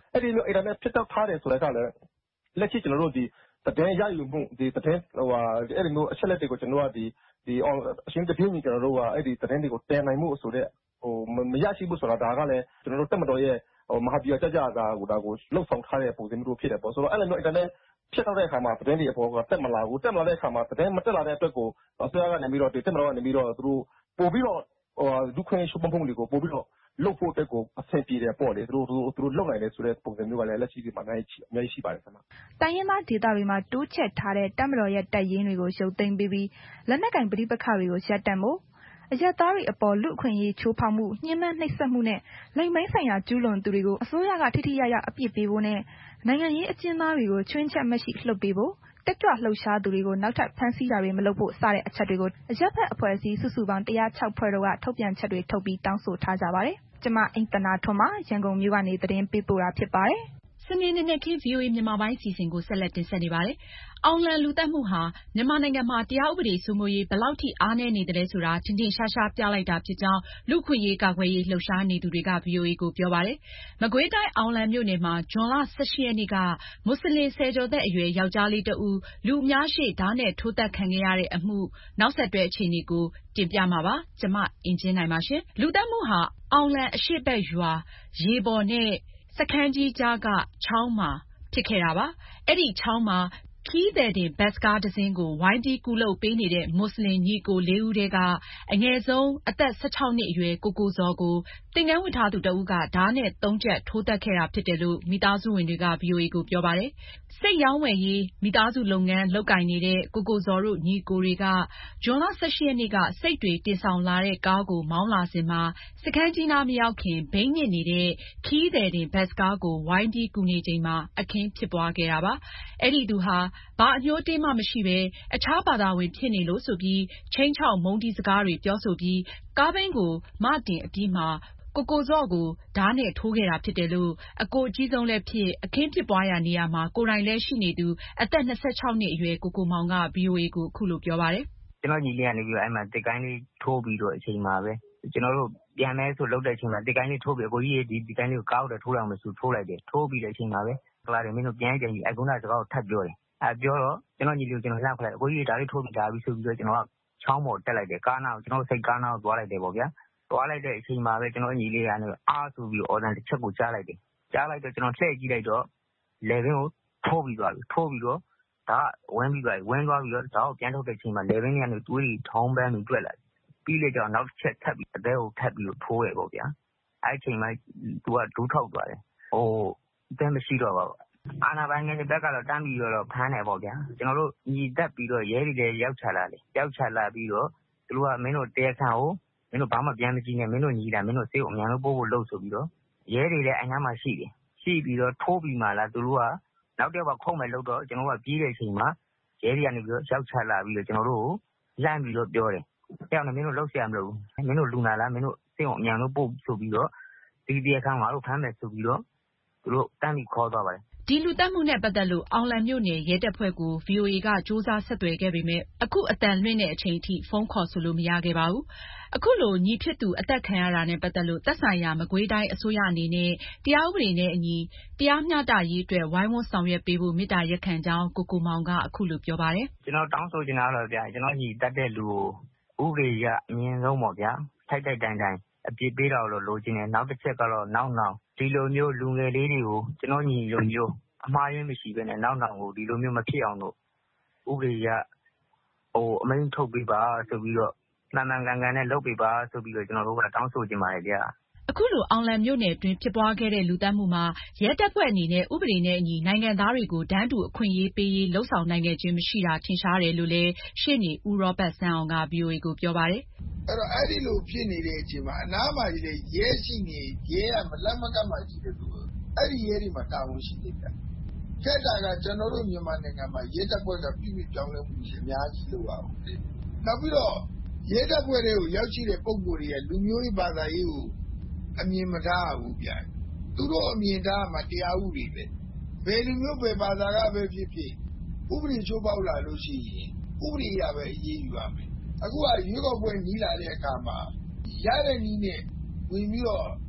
Speaker 10: အဲ့ဒီလိုအင်တာနက်ဖြတ်တောက်ထားတယ်ဆိုတဲ့ကလည်းလက်ရှိကျွန်တော်တို့ဒီသတင်းရယူမှုဒီသတင်းအဲ့ဒီမျိုးအချက်လက်တွေကိုကျွန်တော်တို့ဒီအရှင်းတပြင်းကြီးကျွန်တော်တို့ကအဲ့ဒီသတင်းတွေကိုတင်နိုင်မှုဆိုတဲ့မရရှိဘူးဆိုတာဒါကလည်းကျွန်တော်တို့တက်မတော်ရဲ့မဟာဗျူဟာကြကြတာကိုလှုပ်ဆောင်ထားတဲ့ပုံစံမျိုးဖြစ်တယ်ပေါ့ဆိုတော့အဲ့လိုမျိုးအင်တာနက်ဖြတ်တောက်တဲ့အခါမှာသတင်းတွေအပေါ်ကတက်မလာဘူးတက်မလာတဲ့အခါမှာသတင်းမတက်လာတဲ့အတွက်ကိုအစိုးရကနေပြီးတော့တက်မတော်ကနေပြီးတော့သူတို့ပို့ပြီးတော့ဒုက္ခရှုံးပုံတွေကိုပို့ပြီးတော့လုပ်ဖို့အတွက်ကိုအဆင်ပြေတယ်ပေါ့လေသူတို့လုပ်နိုင်တယ်ဆိုတဲ့ပုံစံမျိုးကလည်းလက်ရှိဒီမှာအများကြီးရှိပါတယ်ခင်ဗျ
Speaker 3: ။တိုင်းရင်းသားဒေသတွေမှာတိုးချဲ့ထားတဲ့တပ်မတော်ရဲ့တပ်ရင်းတွေကိုရုပ်သိမ်းပေးပြီးလက်နက်ကိုင်ပဋိပက္ခတွေကိုရပ်တန့်ဖို့အရပ်သားတွေအပေါ်လူ့အခွင့်အရေးချိုးဖောက်မှုညှဉ်းပန်းနှိပ်စက်မှုနဲ့လိင်ပိုင်းဆိုင်ရာကျူးလွန်သူတွေကိုအစိုးရကထိထိရောက်ရောက်အပြစ်ပေးဖို့နဲ့နိုင်ငံရေးအကျဉ်းသားတွေကိုချွင်းချက်မရှိလွှတ်ပေးဖို့တက်ကြွလှုပ်ရှားသူတွေကိုနောက်ထပ်ဖမ်းဆီးတာတွေမလုပ်ဖို့စတဲ့အချက်တွေကိုအရပ်ဘက်အဖွဲ့အစည်းစုစုပေါင်း106ဖွဲ့တို့ကထုတ်ပြန်ချက်တွေထုတ်ပြီးတောင်းဆိုထားကြပါတယ်။ကျွန်မအိမ်သနာထွန်းမှရန်ကုန်မြို့ကနေသတင်းပေးပို့တာဖြစ်ပါတယ်။
Speaker 11: စနေနေ့နဲ့ခင်း VOA မြန်မာပိုင်းအစီအစဉ်ကိုဆက်လက်တင်ဆက်နေပါတယ်။အောင်လံလူသတ်မှုဟာမြန်မာနိုင်ငံမှာတရားဥပဒေစိုးမိုးရေးဘယ်လောက်ထိအားနည်းနေသလဲဆိုတာထင်ထင်ရှားရှားပြလိုက်တာဖြစ်ကြောင်းလူ့အခွင့်အရေးကာကွယ်ရေးလှုပ်ရှားနေသူတွေက VOA ကိုပြောပါတယ်။မကွေးတိုင်းအောင်လံမြို့နယ်မှာဇွန်လ 18 ရက်နေ့ကမွတ်စလင်ဆယ်ကျော်သက်အရွယ်ယောက်ျားလေးတဦးလူအများရှေ့ဓားနဲ့ထိုးသတ်ခံခဲ့ရတဲ့အမှုနောက်ဆက်တွဲအခြေအနေကိုတင်ပြမှာပါ။ကျွန်မအင်ကြင်းနိုင်ပါရှင်။လူသတ်မှုဟာအောင်လံအရှေ့ဘက်ရွာရေပေါ်နဲ့စခန်းကြီးကြားကချောင်းမှာဖြစ်ခဲ့တာပါ။အဲ့ဒီချောင်းမှာခရီးသည်တင်ဘတ်စ်ကားတစ်စီးကိုဝိုင်းပြီးကူးလုပ်ပေးနေတဲ့မွတ်စလင်ညီကို 4 ဦးထဲကအငယ်ဆုံးအသက် 16 နှစ်အရွယ်ကိုဇော်ကိုသင်္ကန်းဝတ်ထားသူတဦးကဓားနဲ့3 ချက်ထိုးသတ်ခဲ့တာဖြစ်တယ်လို့မိသားစုဝင်တွေက VOA ကိုပြောပါတယ်။စိတ်ရောင်းဝယ်ရေးမိသားစုလုပ်ငန်းလုပ်ကိုင်နေတဲ့ကိုဇော်တို့ညီကိုတွေကဇွန်လ 18 ရက်နေ့ကစိတ်တွေတင်ဆောင်လာတဲ့ကားကိုမောင်းလာစဉ်မှာစခန်းကြီးနားမရောက်ခင်ဘိန်းညစ်နေတဲ့ခရီးသည်တင်ဘတ်စ်ကားကိုဝိုင်းပြီးကူနေချိန်မှာအခင်းဖြစ်ပွားခဲ့တာပါ။အဲ့ဒီသူဟာဘာအညှိုးအတင်းမှမရှိပဲအခြားဘာသာဝင်ဖြစ်နေလို့ဆိုပြီးခြိမ်းခြောက်မုန်းတီးစကားတွေပြောဆိုပြီးကားဘီးကိုမတင်အပြီးမှာကိုဇော့ကိုဓားနဲ့ထိုးခဲ့တာဖြစ်တယ်လို့အကိုအကြီးဆုံးလည်းဖြစ်အခင်းဖြစ်ပွားရာနေရာမှာကိုယ်တိုင်လည်းရှိနေသူအသက် 26 နှစ်အရွယ်ကိုမောင်က VOA ကိုအခုလိုပြောပါတယ်
Speaker 12: ။ကျွန်တော်ညီလေးကနေပြီးတော့အဲ့မှာတစ်ကိုင်းလေးထိုးပြီးတော့အချိန်မှာပဲကျွန်တော်တို့ပြန်မဲဆိုလောက်တဲ့အချိန်မှာတစ်ကိုင်းလေးထိုးပြီးအကိုကြီးဒီကိုင်းလေးကိုကောက်တော့ထိုးလိုက်မယ်ဆိုထိုးလိုက်တယ်ထိုးပြီးတဲ့အချိန်မှာပဲကလာတယ်မင်းတို့ပြန်ပြန်ကြီးအကုန်းသားစကားကိုထပ်ပြောတယ်ပြောတော့ကျွန်တော်ညီလေးကိုကျွန်တော်လှမ်းခလိုက်အကိုကြီးဒါလေးထိုးပြီးဒါပြီးဆိုပြီးတော့ကျွန်တော်ကချောင်းပေါ်တက်လိုက်တယ်ကားနာကိုကျွန်တော်စိတ်ကားနာကိုသွားလိုက်တယ်ပေါ့ဗျာသွားလိုက်တဲ့အချိန်မှာပဲကျွန်တော်ညီလေးကနေအားဆိုပြီးအော်တန်တစ်ချက်ကိုကြားလိုက်တယ်ကြားလိုက်တော့ကျွန်တော်လှည့်ကြည့်လိုက်တော့လေဘင်းကိုထိုးပြီးသွားပြီထိုးပြီးတော့ဒါဝင်းပြီးသွားပြီဝင်းသွားပြီးတော့ဒါကိုပြန်ထုတ်တဲ့အချိန်မှာလေဘင်းကနေတွေးပြီးထောင်းပန်းပြီးတွေ့လာပြီးလေကြောင်နောက်တစ်ချက်ထပ်ပြီးအသေးကိုထပ်ပြီးထိုးရပေါ့ဗျာအဲ့အချိန်မှာသူကဒူးထောက်သွားတယ်ဟိုအသက်မရှိတော့ပါဘူးအာနာပိုင်းငယ်တဲ့ဘက်ကတော့တန်းပြီးတော့ဖမ်းတယ်ပေါ့ဗျာကျွန်တော်တို့ညီတက်ပြီးတော့ရဲတွေလည်းရောက်ချလာတယ်ရောက်ချလာပြီးတော့သူတို့ကမင်းတို့တဲခန့်ကိုမင်းတို့ဘာမှပြန်မကြည့်နဲ့မင်းတို့ညီလာမင်းတို့စေးကိုအများဆုံးပို့ဖို့လုပ်ဆိုပြီးတော့ရဲတွေလည်းအညာမှာရှိတယ်ရှိပြီးတော့ထိုးပြီးမှလာသူတို့ကနောက်တစ်ယောက်ခုံးမယ်လို့တော့ကျွန်တော်ကပြေးတဲ့အချိန်မှာရဲတွေကနေပြီးတော့ရောက်ချလာပြီးတော့ကျွန်တော်တို့ကိုလမ်းပြီးတော့ပြောတယ်အဲ့တော့မင်းတို့လောက်ဆရာမလို့မင်းတို့လူနာလားမင်းတို့စေးကိုအများဆုံးပို့ဆိုပြီးတော့ဒီတဲခန့်မှာတို့ဖမ်းမယ်ဆိုပြီးတော့သူတို့တန်းပြီးခေါ်သွားပါတယ်
Speaker 11: ဒီလူသတ်မှုနဲ့ပတ်သက်လို့အောင်လံမြို့နယ်ရဲတပ်ဖွဲ့ကို VOA ကစူးစမ်းဆက်သွယ်ခဲ့ပေမဲ့အခုအတန်လွင့်တဲ့အချိန်အထိဖုန်းခေါ်ဆိုလို့မရခဲ့ပါဘူး။အခုလိုညီဖြစ်သူအသက်ခံရတာနဲ့ပတ်သက်လို့သက်ဆိုင်ရာမကွေးတိုင်းအစိုးရအနေနဲ့တရားဥပဒေနဲ့အညီတရားမျှတရေးအတွက်ဝိုင်းဝန်းဆောင်ရွက်ပေးဖို့မေတ္တာရပ်ခံကြောင်းကိုမောင်ကအခုလိုပြောပါတယ်
Speaker 12: ။ကျွန်တော်တောင်းဆိုချင်တာတော့ဗျာကျွန်တော်ညီတတ်တဲ့လူကိုဥပဒေရအမြင်ဆုံးပေါ့ဗျာထိုက်တိုင်တိုင်အပြစ်ပေးတာလို့လိုချင်တယ်နောက်တစ်ချက်ကတော့နောက်ဒီလိုမျိုးလူငယ်လေးတွေကိုကျွန်တော်ညီလိုမျိုးအမှားရင်းမရှိဘဲနဲ့နောက်ကိုဒီလိုမျိုးမဖြစ်အောင်လို့ဥပဒေရအမိန့်ထုတ်ပေးပါဆိုပြီးတော့မှန်ကန်နဲ့လုပ်ပေးပါဆိုပြီးတော့ကျွန်တော်တို့ကတောင်းဆိုချင်ပါတယ်ဗျာ
Speaker 11: အခုလိုအောင်လံမြို့နယ်အတွင်းဖြစ်ပွားခဲ့တဲ့လူသတ်မှုမှာရဲတပ်ဖွဲ့အနေနဲ့ဥပဒေနဲ့အညီနိုင်ငံသားတွေကိုတန်းတူအခွင့်အရေးပေးရေးလှုံ့ဆော်နိုင်ခဲ့ခြင်းမရှိတာထင်ရှားတယ်လို့လည်းရှေ့နေဦးရောဘတ်စန်းအောင်က VOA ကိုပြောပါတယ်
Speaker 13: အဲ့ဒီလိုဖြစ်နေတဲ့အချိန်မှာအနားမှာကြီးရဲရှိနေရဲကမလက်မကတ်မှရှိတယ်လို့အဲ့ဒီရဲတွေမှာတာဝန်ရှိတယ်ဗျခက်တာကကျွန်တော်တို့မြန်မာနိုင်ငံမှာရဲတပ်ဖွဲ့ကပြည်ပြည်ပြောင်းလဲမှုအများကြီးလုပ်ရအောင်နောက်ပြီးတော့ရဲတပ်ဖွဲ့တွေကိုရောက်ရှိတဲ့ပုံကိုယ်တွေရဲ့လူမျိုးရေးဘာသာရေးကိုအမြင်မထားဘူးဗျသူတို့အမြင်ထားမှာတရားဥပဒေပဲဘယ်လူမျိုးပဲဘာသာကပဲဖြစ်ဖြစ်ဥပဒေချိုးဖောက်လာလို့ရှိရင်ဥပဒေအရပဲအရေးယူရမယ်အခုကရွေးကောက်ပွဲနီးလာတဲ့အခါမှာရတဲ့နည်းနဲ့ဝင်ပြီးတော့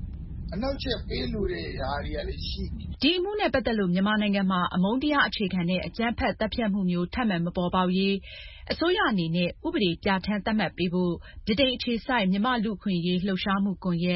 Speaker 13: အနှောက်အယှက်ပေးလိုတဲ့ဟာတွေကလည်းရှိနေတယ်
Speaker 11: ။ဒီအမှုနဲ့ပတ်သက်လို့မြန်မာနိုင်ငံမှာအမုန်းတရားအခြေခံတဲ့အကြမ်းဖက်သတ်ဖြတ်မှုမျိုးထပ်မံမပေါ်ပေါက်ရေးအစိုးရအနေနဲ့ဥပဒေပြဋ္ဌာန်းသတ်မှတ်ပေးဖို့ဗြိတိန်အခြေစိုက်မြန်မာ့လူ့အခွင့်အရေးလှုပ်ရှားမှုကွန်ရက်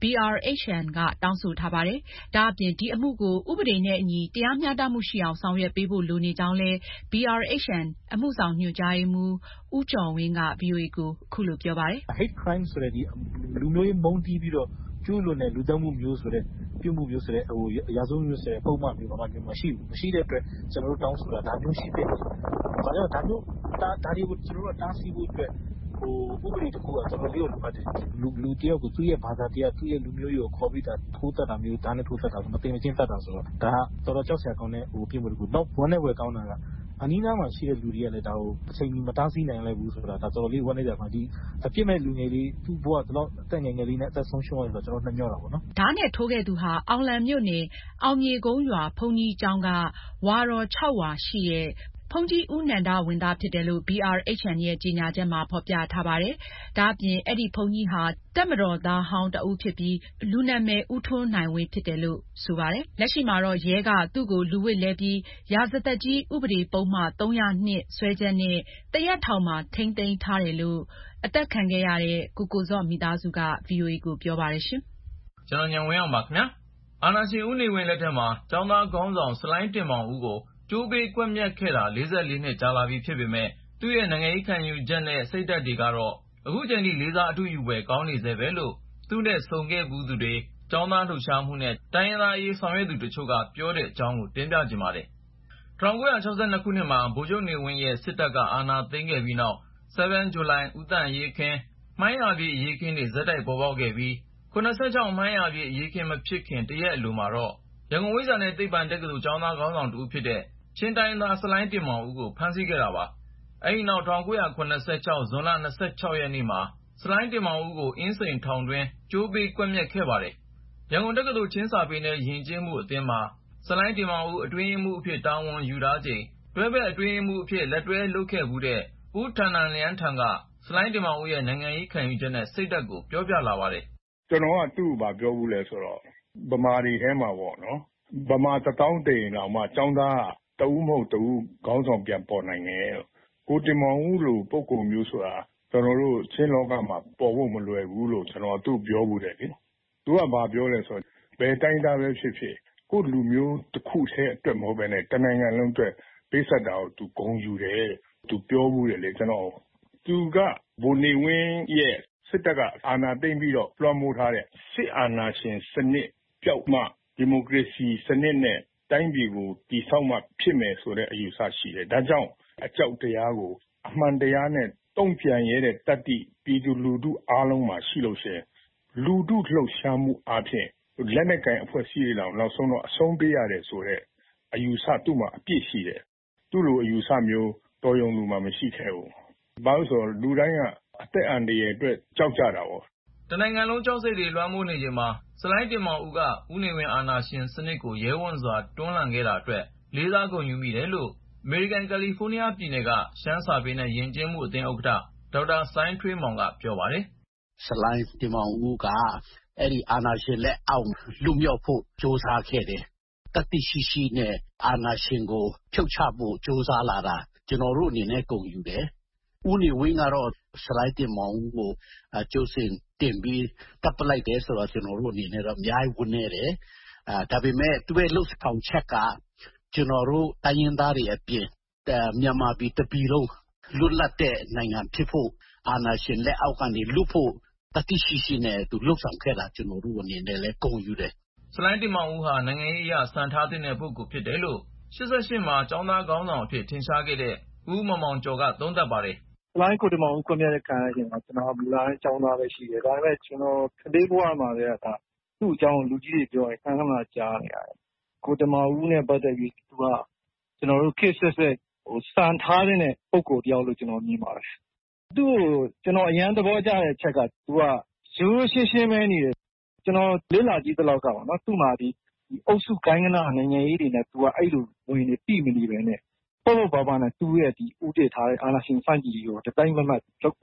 Speaker 11: BRHN ကတောင်းဆိုထားပါတယ်။ဒါအပြင်ဒီအမှုကိုဥပဒေနဲ့အညီတရားမျှတမှုရှိအောင်ဆောင်ရွက်ပေးဖို့လိုနေကြောင်းလည်း BRHN အမှုဆောင်ညွှန်ကြားရေးမှူးဦးကျော်ဝင်းက VOA ကိုအခုလိုပြောပါတယ်
Speaker 14: ။ Hate crime ဆိုတဲ့ဒီလူမျိုးရေးမုန်းတီးပြီးတော့ကျူးလွန်တဲ့လူသတ်မှုမျိုးဆိုတဲ့ပြုမှုမျိုးဆိုတဲ့ရာဇဝတ်မျိုးဆိုတဲ့ပုံမှန်မျိုးဘာမှမရှိတဲ့အတွက်ကျွန်တော်တို့တောင်းဆိုတာဒါမျိုးရှိတဲ့ဘာကြောင့်ဒါတွေကိုကျွန်တော်တို့တားဆီးဖို့အတွက်ဥပဒေတစ်ခုကကျွန်တော်လေးကိုလိုအပ်တယ်လူတယောက်ကိုသူ့ရဲ့ဘာသာတရားသူ့ရဲ့လူမျိုးရေးကိုခေါ်ပြီးထိုးတတ်တာမျိုးဒါနဲ့ထိုးတတ်တာမသိမချင်းတတ်တာဆိုတော့ဒါကတော်တော်ကြောက်စရာကောင်းတဲ့ပြစ်မှုတစ်ခုနောက်ဝမ်းနဲ့ဝယ်ကောင်းတာကအနီးနားမှာရှိတဲ့လူတွေကလည်းဒါကိုအချိန်မတားဆီးနိုင်လိုက်ဘူးဆိုတာဒါတော်တော်လေးဝမ်းနေကြပါဒီအပြစ်မဲ့လူငယ်လေးသူ့ဘဝတော့အသက်ငယ်ငယ်လေးနဲ့အသက်ဆုံးရှုံးရဆိုတော့ကျွန်တော်နှမျောတာပေါ့နော်
Speaker 11: ဓာတ်နဲ့ထိုးခဲ့သူဟာအောင်လံမြို့နယ်အောင်မြေကုန်းရွာဘုန်းကြီးကျောင်းကဝါတော်6ဝါရှိတဲ့ဘုန်းကြီးဦးနန္ဒဝင်းသားဖြစ်တယ်လို့ BRHN ရဲ့ကြေညာချက်မှာဖော်ပြထားပါတယ်။ဒါအပြင်အဲ့ဒီဘုန်းကြီးဟာတပ်မတော်သားဟောင်းတဦးဖြစ်ပြီးလူနာမည်ဦးထွန်းနိုင်ဝင်းဖြစ်တယ်လို့ဆိုပါတယ်။လက်ရှိမှာတော့ရဲကသူ့ကိုလူဝစ်လဲပြီးရာဇသက်ကြီးဥပဒေပုံမှ302စွဲချက်နဲ့တရက်ထောင်မှာထိန်းသိမ်းထားတယ်လို့အသက်ခံခဲ့ရတဲ့ကိုဇော့မိသားစုက VOA ကိုပြောပါတယ်ရှင်
Speaker 15: ။ကျွန်တော်ညံဝင်းအောင်ပါခင်ဗျာ။အာဏာရှင်ဦးနေဝင်းလက်ထက်မှာကျောင်းသားခေါင်းဆောင်ဆလိုင်းတင်မောင်ဦးကိုကျိုးပေးကွက်မြက်ခဲ့တာ44နှစ်ကြာလာပြီဖြစ်ပေမဲ့သူ့ရဲ့နိုင်ငံရေးခံယူချက်နဲ့စိတ်ဓာတ်တွေကတော့အခုချိန်ထိလေးစားအထူးယူပွဲကောင်းနေသေးပဲလို့သူနဲ့ဆုံခဲ့ဘူးသူတွေကျောင်းသားလှုပ်ရှားမှုနဲ့တိုင်းရင်းသားအရေးဆောင်ရွက်သူတချို့ကပြောတဲ့အကြောင်းကိုတင်ပြချင်ပါတယ်။1962ခုနှစ်မှာဗိုလ်ချုပ်နေဝင်းရဲ့စစ်တပ်ကအာဏာသိမ်းခဲ့ပြီးနောက်7 July ဦးသန့်အရေးအခင်းမှိုင်းရာပြည့်အရေးအခင်းတွေဇက်တိုက်ပေါ်ပေါက်ခဲ့ပြီး86မှိုင်းရာပြည့်အရေးအခင်းမဖြစ်ခင်တရက်အလိုမှာတော့ရန်ကုန်ဝိဇ္ဇာနဲ့သိပ္ပံတက္ကသိုလ်ကျောင်းသားခေါင်းဆောင်တူဖြစ်တဲ့ချင်းတိုင်းသားဆလိုင်းတင်မောင်ဦးကိုဖမ်းဆီးခဲ့တာပါ။အဲဒီနောက်1986ဇွန်လ26ရက်နေ့မှာဆလိုင်းတင်မောင်ဦးကိုအင်းစိန်ထောင်တွင်းကျိုးပေးကွက်မြက်ခဲ့ပါတယ်။ရန်ကုန်တက္ကသိုလ်ချင်းစာပေနဲ့ယဉ်ကျေးမှုအသင်းမှာဆလိုင်းတင်မောင်ဦးအတွင်းရေးမှူးအဖြစ်တာဝန်ယူထားချိန်တွဲဘက်အတွင်းရေးမှူးအဖြစ်လက်တွဲလုပ်ခဲ့မှုတဲ့ဦးထန်နန်လျန်းထံကဆလိုင်းတင်မောင်ဦးရဲ့နိုင်ငံရေးခံယူချက်နဲ့စိတ်ဓာတ်ကိုပြောပြလာပါတယ်
Speaker 16: ။ကျွန်တော်ကသူ့ကိုပြောဘူးလဲဆိုတော့ဗမာတွေထဲမှာပေါ့နော်ဗမာ1000တိန်တော့မှကျောင်းသားတဦးမဟုတ်တဦးခေါင်းဆောင်ပြန်ပေါ်နိုင်တယ်ကိုတင်မောင်ဦးလိုပုံကုံမျိုးဆိုတာကျွန်တော်တို့ချင်းလောကမှာပေါ်ဖို့မလွယ်ဘူးလို့ကျွန်တော်သူ့ပြောဘူးတယ်လေသူကဘာပြောလဲဆိုတော့ဘယ်တိုင်းသားပဲဖြစ်ဖြစ်ကိုလူမျိုးတစ်ခုတည်းအတွက်မဟုတ်ဘဲနဲ့တနိုင်ငံလုံးအတွက်ပေးဆက်တာကိုသူဂုဏ်ယူတယ်သူပြောဘူးတယ်လေကျွန်တော်သူကဗိုလ်နေဝင်းရဲ့စစ်တပ်ကအာဏာသိမ်းပြီးတော့လွှမ်းမိုးထားတဲ့စစ်အာဏာရှင်စနစ်ပျောက်မှဒီမိုကရေစီစနစ်နဲ့တိုင်းပြည်ကိုတည်ဆောက်မှဖြစ်မယ်ဆိုတဲ့အယူဆရှိတယ်ဒါကြောင့်အကြောက်တရားကိုအမှန်တရားနဲ့တုံ့ပြန်ရတဲ့တတ္တိပြည်သူလူထုအားလုံးမှာရှိလို့ရှိရင်လူထုလှုပ်ရှားမှုအပြင်လက်နက်ကင်အဖွဲ့အစည်းတွေနောက်ဆုံးတော့အဆုံးပေးရတယ်ဆိုတဲ့အယူဆသူ့မှာအပြည့်ရှိတယ်သူ့လိုအယူဆမျိုးတော်ရုံလူမှာမရှိခဲ့ဘူးဘာလို့ဆိုလူတိုင်းကအသက်အန္တရာယ်အတွက်ကြောက်ကြတာပေါ့
Speaker 15: တနိုင်ငံလုံးကြောက်စိတ်တွေလွှမ်းမိုးနေချိန်မှာဆလိုင်းတင်မောင်ဦးကဦးနေဝင်းအာဏာရှင်စနစ်ကိုရဲဝံ့စွာတွန်းလှန်ခဲ့တာအတွက်လေးစားဂုဏ်ယူမိတယ်လို့အမေရိကန်ကယ်လီဖိုးနီးယားပြည်နယ်ကရှမ်းစာပေနဲ့ယဉ်ကျေးမှုအသင်းဥက္ကဋ္ဌဒေါက်တာစိုင်းထွေးမောင်ကပြောပါတယ်
Speaker 17: ဆလိုင်းတင်မောင်ဦးကအဲ့ဒီအာဏာရှင်လက်အောက်လွတ်မြောက်ဖို့ကြိုးစားခဲ့တယ်တတိရှိရှိနဲ့အာဏာရှင်ကိုဖြုတ်ချဖို့ကြိုးစားလာတာကျွန်တော်တို့အနေနဲ့ဂုဏ်ယူတယ်ဦးနေဝင်းကတော့ဆလိုင်းတင်မောင်ဦးကိုကျိုးစင်တင်ပြီးတပ်ပလိုက်တယ်ဆိုတော့ကျွန်တော်တို့အနေနဲ့တော့အများကြီးဝန်းနေတယ်ဒါပေမဲ့သူ့ရဲ့လှုပ်ဆောင်ချက်ကကျွန်တော်တို့တိုင်းရင်းသားတွေအပြင်မြန်မာပြည်တပြည်လုံးလွတ်လပ်တဲ့နိုင်ငံဖြစ်ဖို့အာဏာရှင်လက်အောက်ကနေလွတ်ဖို့တတိရှိရှိနဲ့သူလှုပ်ဆောင်ခဲ့တာကျွန်တော်တို့အနေနဲ့လည်းဂုဏ်ယူတယ်
Speaker 15: ဆလိုင်းတင်မောင်ဦးဟာနိုင်ငံရေးအရစံထားတဲ့ပုဂ္ဂိုလ်ဖြစ်တယ်လို့88မှာကျောင်းသားခေါင်းဆောင်အဖြစ်ထင်ရှားခဲ့တဲ့ဦးမောင်မောင်ကျော်ကသုံးသပ်ပါတယ်
Speaker 10: ဆလိုင်းကိုတင်မောင်ဦးကွန်မြတ်ခံရခြင်းမှာကျွန်တော်မူလာတိုင်းကျောင်းသားပဲရှိတယ်ဒါပေမဲ့ကျွန်တော်ကလေးဘဝမှာလည်းဒါသူ့အကြောင်းလူကြီးတွေပြောရင်ခဏခဏကြားနေရတယ်ကိုတင်မောင်ဦးနဲ့ပတ်သက်ပြီးသူကကျွန်တော်တို့ခေတ်ဆက်စံထားတဲ့ပုံကိုတယောက်လို့ကျွန်တော်မြင်ပါတယ်သူ့ကိုကျွန်တော်အရန်သဘောကျတဲ့ချက်ကသူကရိုးရှင်းရှင်းပဲနေတယ်ကျွန်တော်လေ့လာကြည့်သလောက်ကပါနော်သူ့မှာဒီအုပ်စုကိုင်းကနာနိုင်ငံရေးတွေနဲ့သူကအဲ့လိုဝင်နေပြီမနေပဲနဲ့ပေါ့ဘာနဲ့သူ့ရဲ့ဒီဥတည်ထားတဲ့အာဏာရှင်ဖန်ကြီးကိုတတိုင်းမမှတ်လောက်သွား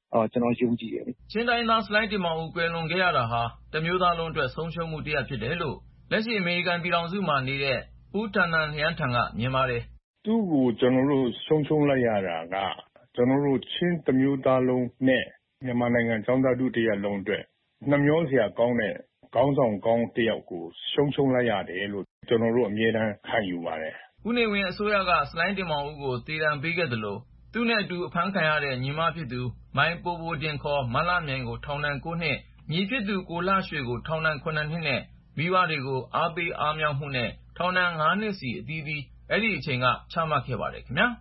Speaker 9: ကျွန်တော်ယုံကြည်တယ်လေ
Speaker 15: ။ချင်းတိုင်းသားဆလိုင်းတင်မောင်ဦးကွယ်လွန်ခဲ့ရတာဟာတမျိုးသားလုံးအတွက်ဆုံးရှုံးမှုတစ်ရပ်ဖြစ်တယ်လို့လက်ရှိအမေရိကန်ပြည်ထောင်စုမှာနေတဲ့ဦးထန်နန်လျန်ထန်ကမြင်ပါတယ်
Speaker 16: ။သူ့ကိုကျွန်တော်တို့ဆုံးရှုံးလိုက်ရတာကကျွန်တော်တို့ချင်းတမျိုးသားလုံးနဲ့မြန်မာနိုင်ငံចောင်းသားတို့တစ်ရပ်လုံးအတွက်နှမျောစရာကောင်းတဲ့ခေါင်းဆောင်ကောင်းတစ်ယောက်ကိုရှုံးလိုက်ရတယ်လို့ကျွန်တော်တို့အမြဲတမ်းခံယူပါတယ်
Speaker 15: ။ဦးနေဝင်းအစိုးရကဆလိုင်းတင်မောင်ဦးကိုတည်တံပေးခဲ့တယ်လို့သူနဲ့အတူအဖမ်းခံရတဲ့ညီမဖြစ်သူမိုင်းပိုပိုတင်ခေါ်မလှမြိုင်ကိုထောင်ဒဏ်9နှစ်ညီဖြစ်သူကိုလှရွှေကိုထောင်ဒဏ်9နှစ်နဲ့မိဘတွေကိုအားပေးအားမြောက်မှုနဲ့ထောင်ဒဏ်5နှစ်စီအသီးသီးအဲ့ဒီအချိန်ကချမှတ်ခဲ့ပါတယ်ခင်ဗျာ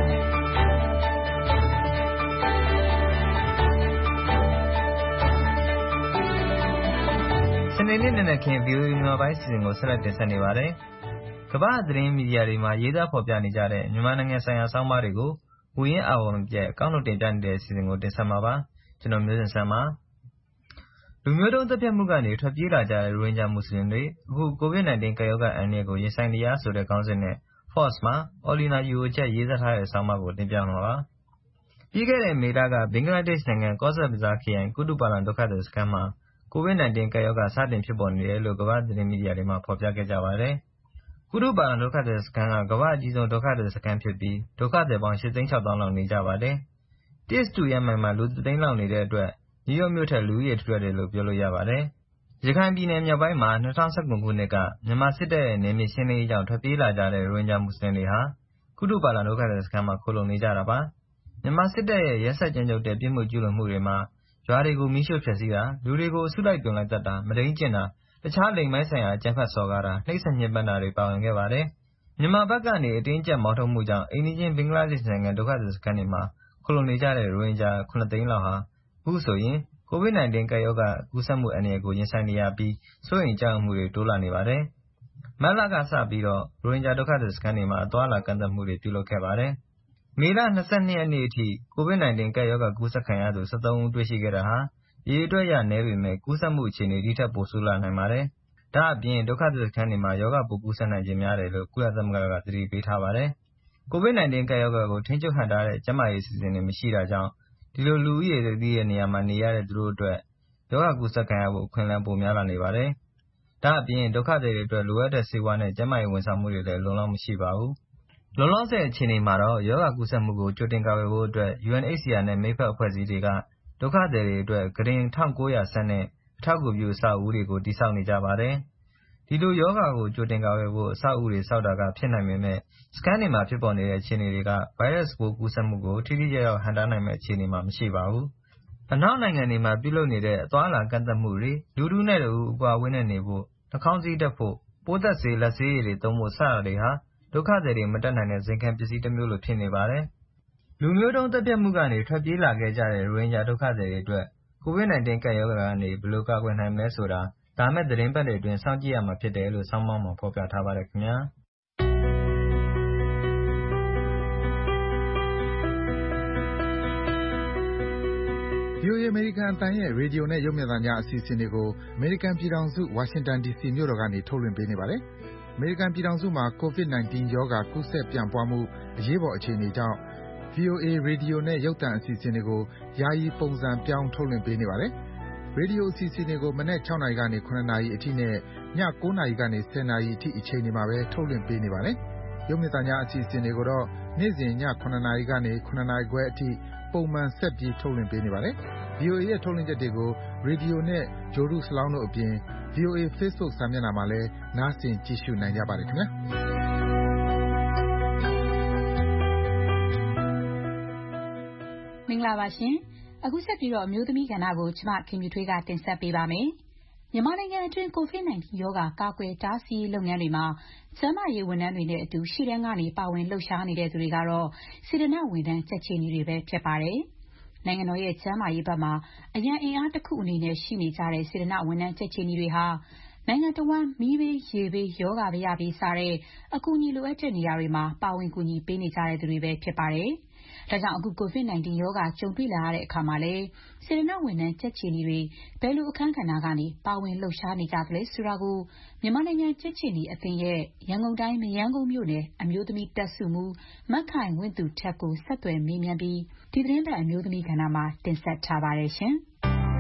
Speaker 18: စနေနေ့နဲ့ခင် VOA မြန်မာပိုင်းစီစဉ်ကိုဆက်လက်တင်ဆက်နေပါတယ်။ကမ္ဘာ့သတင်းမီဒီယာတွေမှာရေးသားဖော်ပြနေကြတဲ့မြန်မာနိုင်ငံဆိုင်ရာဆောင်းပါးတွေကိုဝူရင်းအာဝါမပြတ်အကောင့်လုပ်တင်ပြနေတဲ့စီစဉ်ကိုတင်ဆက်မှာပါ။ကျွန်တော်မျိုးစင်ဆန်းပါ။လူမျိုးတုံးသတ်ဖြတ်မှုကနေထွက်ပြေးလာကြတဲ့ရိုဟင်ဂျာမွတ်စလင်တွေအခု COVID-19 ကပ်ရောဂါအန္တရာယ်ကိုရင်ဆိုင်နေရဆိုတဲ့ခေါင်းစဉ်နဲ့ Force မှာ Olina Yuo ချက်ရေးသားထားတဲ့ဆောင်းပါးကိုတင်ပြမှာပါ။ပြီးခဲ့တဲ့မေလကဘင်္ဂလားဒေ့ရှ်နိုင်ငံကော့ဇ်ဘဇားခရိုင်ကုတုပါလန်ဒုက္ခသည်စခန်းမှာCOVID-19 ကပ်ရောဂါစတင်ဖြစ်ပေါ်နေတယ်လို့ကမ္ဘာ့သတင်းမီဒီယာတွေမှာဖော်ပြခဲ့ကြပါတယ်။ကုတုပါလန်ဒုက္ခသည်စခန်းကကမ္ဘာ့အကြီးဆုံးဒုက္ခသည်စခန်းဖြစ်ပြီးဒုက္ခသည်ပေါင်း 8,600,000 လောက်နေကြပါတယ်။ Tips to Yemen မှာလူ 3,000,000 လောက်နေတဲ့အတွက်နယူးယောက်မြို့ထက်လူဦးရေထူထပ်တယ်လို့ပြောလို့ရပါတယ်။ရခိုင်ပြည်နယ်မြောက်ပိုင်းမှာ2019ခုနှစ်ကမြန်မာစစ်တပ်ရဲ့နယ်မြေရှင်းလင်းရေးကြောင့်ထွက်ပြေးလာကြတဲ့ရိုဟင်ဂျာမွတ်စလင်တွေဟာကုတုပါလန်ဒုက္ခသည်စခန်းမှာခိုလှုံနေကြတာပါ။မြန်မာစစ်တပ်ရဲ့ရက်စက်ကြမ်းကြုတ်တဲ့ပြစ်မှုကျူးလွန်မှုတွေမှာရွာတွေကိုမီးရှို့ဖျက်ဆီးတာလူတွေကိုအစုလိုက်သွင်လိုက်တတ်တာမဒိမ်းကျင့်တာတခြားလိင်ပိုင်းဆိုင်ရာအကြမ်းဖက်စော်ကားတာနှိပ်စက်ညှဉ်းပန်းတာတွေပါဝင်ခဲ့ပါတယ်။မြန်မာဘက်ကနေအတင်းကျပ်မောင်းထုတ်မှုကြောင့်အိမ်နီးချင်းဘင်္ဂလားဒေ့ရှ်နိုင်ငံဒုက္ခသည်စခန်းတွေမှာခိုလှုံနေကြတဲ့ရိုဟင်ဂျာ 9,000,000 လောက်ဟာအခုဆိုရင် COVID-19 ကပ်ရောဂါကူးစက်မှုအန္တရာယ်ကိုရင်ဆိုင်နေရပြီးစိုးရိမ်ကြောက်ရွံ့မှုတွေတိုးလာနေပါတယ်။မတ်လကစပြီးတော့ရိုဟင်ဂျာဒုက္ခသည်စခန်းတွေမှာအသွားအလာကန့်သတ်မှုတွေပြုလုပ်ခဲ့ပါတယ်။မေလ 22 ရက်နေ့အထိ COVID-19 ကပ်ရောဂါကူးစက်ခံရသူ 13 ဦးတွေ့ရှိခဲ့တာဟာရေအတွက်ရနည်းပေမဲ့ကူးစက်မှုအခြေအနေဒီထက်ပိုဆိုးလာနိုင်ပါတယ်။ဒါ့အပြင်ဒုက္ခသည်စခန်းတွေမှာရောဂါပိုးကူးစက်နိုင်ခြင်းများတယ်လို့ကုလသမဂ္ဂကသတိပေးထားပါတယ်။ COVID-19 ကပ်ရောဂါကိုထိန်းချုပ်ဟန့်တားတဲ့ကျန်းမာရေးအစီအစဉ်တွေမရှိတာကြောင့်ဒီလိုလူဦးရေသတိရဲ့နေရာမှာနေရတဲ့သူတို့အတွက်ရောဂါကူးစက်ခံရဖို့အခွင့်အလမ်းပိုများလာနေပါတယ်။ဒါ့အပြင်ဒုက္ခသည်တွေအတွက်လိုအပ်တဲ့ဆေးဝါးနဲ့ကျန်းမာရေးဝန်ဆောင်မှုတွေလည်းလုံလောက်မရှိပါဘူး။လောလောဆယ်အခြေအနေမှာတော့ရောဂါကူးစက်မှုကိုကြိုတင်ကာကွယ်ဖို့အတွက် UNHCR နဲ့မိတ်ဖက်အဖွဲ့အစည်းတွေကဒုက္ခသည်တွေအတွက်ကုတင် 1,900 ဆန့်နဲ့အထောက်အကူပြုအဆောက်အဦတွေကိုတည်ဆောက်နေကြပါတယ်။ဒီလိုရောဂါကိုကြိုတင်ကာကွယ်ဖို့အဆောက်အဦတွေဆောက်တာကဖြစ်နိုင်ပေမဲ့စခန်းတွေမှာဖြစ်ပေါ်နေတဲ့အခြေအနေတွေကဗိုင်းရပ်စ်ပိုးကူးစက်မှုကိုထိထိရောက်ရောက်ဟန့်တားနိုင်မယ့်အခြေအနေမှာမရှိပါဘူး။အနောက်နိုင်ငံတွေမှာပြုလုပ်နေတဲ့အသွားအလာကန့်သတ်မှုတွေလူထုနဲ့တူအကွာအဝေးနဲ့နေဖို့နှာခေါင်းစည်းတပ်ဖို့ပိုးသတ်ဆေးလက်ဆေးရည်တွေသုံးဖို့စတာတွေဟာဒုက္ခသည်တွေမတတ်နိုင်တဲ့ဇင်ခံပစ္စည်းတစ်မျိုးလိုဖြစ်နေပါတယ်။လူမျိုးတုံးသတ်ဖြတ်မှုကနေထွက်ပြေးလာခဲ့ကြတဲ့ရိုဟင်ဂျာဒုက္ခသည်တွေအတွက် COVID-19 ကပ်ရောဂါကနေဘယ်လိုကာကွယ်နိုင်မလဲဆိုတာဒါမဲ့သတင်းပတ်တွေအတွင်းစောင့်ကြည့်ရမှာဖြစ်တယ်လို့ဆောင်းပါးမှာဖော်ပြထားပါတယ်ခင်ဗျာ
Speaker 19: ။ VOA အမေရိကန်အသံရဲ့ရေဒီယိုနဲ့ရုပ်မြင်သံကြားအစီအစဉ်တွေကိုအမေရိကန်ပြည်ထောင်စုဝါရှင်တန် DC မြို့တော်ကနေထုတ်လွှင့်ပေးနေပါတယ်။အမေရိကန်ပြည်ထောင်စုမှာ COVID-19 ရောဂါကူးစက်ပြန့်ပွားမှုအရေးပေါ်အခြေအနေကြောင့် VOA ရေဒီယိုနဲ့ရုပ်သံအစီအစဉ်တွေကိုယာယီပုံစံပြောင်းထုတ်လွှင့်ပေးနေပါတယ်။ရေဒီယိုအစီအစဉ်တွေကိုမနက် 6 နာရီကနေ 7 နာရီအထိနဲ့ည 9 နာရီကနေ 10 နာရီအထိအချိန်တွေမှာပဲထုတ်လွှင့်ပေးနေပါတယ်။ရုပ်မြင်သံကြားအစီအစဉ်တွေကိုတော့နေ့စဉ်ည 7 နာရီကနေ 7 နာရီခွဲအထိပုံမှန်ဆက်ပြီးထုတ်လွှင့်ပေးနေပါတယ်။ VOA ရဲ့ထုတ်လွှင့်ချက်တွေကိုရေဒီယိုနဲ့ဂြိုလ်တုစလောင်းတို့အပြင် VOA Facebook စာမျက်နှာမှာလည်းနားဆင်ကြည့်ရှုနိုင်ကြပါတယ်ခင်ဗျာ။
Speaker 11: မင်္ဂလာပါရှင်။အခုဆက်ပြီးတော့အမျိုးသမီးကဏ္ဍကိုကျမခင်မြူထွေးကတင်ဆက်ပေးပါမယ်။မြန်မာနိုင်ငံအတွင်း COVID-19 ရောဂါကာကွယ်တားဆီးရေးလုပ်ငန်းတွေမှာကျန်းမာရေးဝန်ထမ်းတွေနဲ့အတူရှေ့တန်းကနေပါဝင်လှုပ်ရှားနေတဲ့သူတွေကတော့စေတနာ့ဝန်ထမ်းကြက်ခြေနီတွေပဲဖြစ်ပါတယ်။နိုင်ငံတော်ရဲ့ကျန်းမာရေးဘက်မှာအရန်အင်အားတစ်ခုအနေနဲ့ရှိနေကြတဲ့စေတနာ့ဝန်ထမ်းကြက်ခြေနီတွေဟာနိုင်ငံတော်ဝန်မီးဘေးရေဘေးယောဂဗျာဘေးစတဲ့အကူအညီလိုအပ်တဲ့နေရာတွေမှာပါဝင်ကူညီပေးနေကြတဲ့သူတွေပဲဖြစ်ပါတယ်။
Speaker 20: ဒါကြောင့်အခု COVID-19 ရောဂါကြုံတွေ့လာရတဲ့အခါမှာလည်းစေတနာ့ဝန်ထမ်းကြက်ခြေနီတွေဘယ်လိုအခန်းကဏ္ဍကနေပါဝင်လှုပ်ရှားနေကြသလဲဆိုတာကိုမြန်မာနိုင်ငံကြက်ခြေနီအသင်းရဲ့ရန်ကုန်တိုင်းမရမ်းကုန်းမြို့နယ်အမျိုးသမီးတပ်စုမှူးမခိုင်ဝင်းသူထက်ကိုဆက်သွယ်မေးမြန်းပြီးဒီသတင်းပတ်အမျိုးသမီးကဏ္ဍမှာတင်ဆက်ထားပါတယ်ရှင်။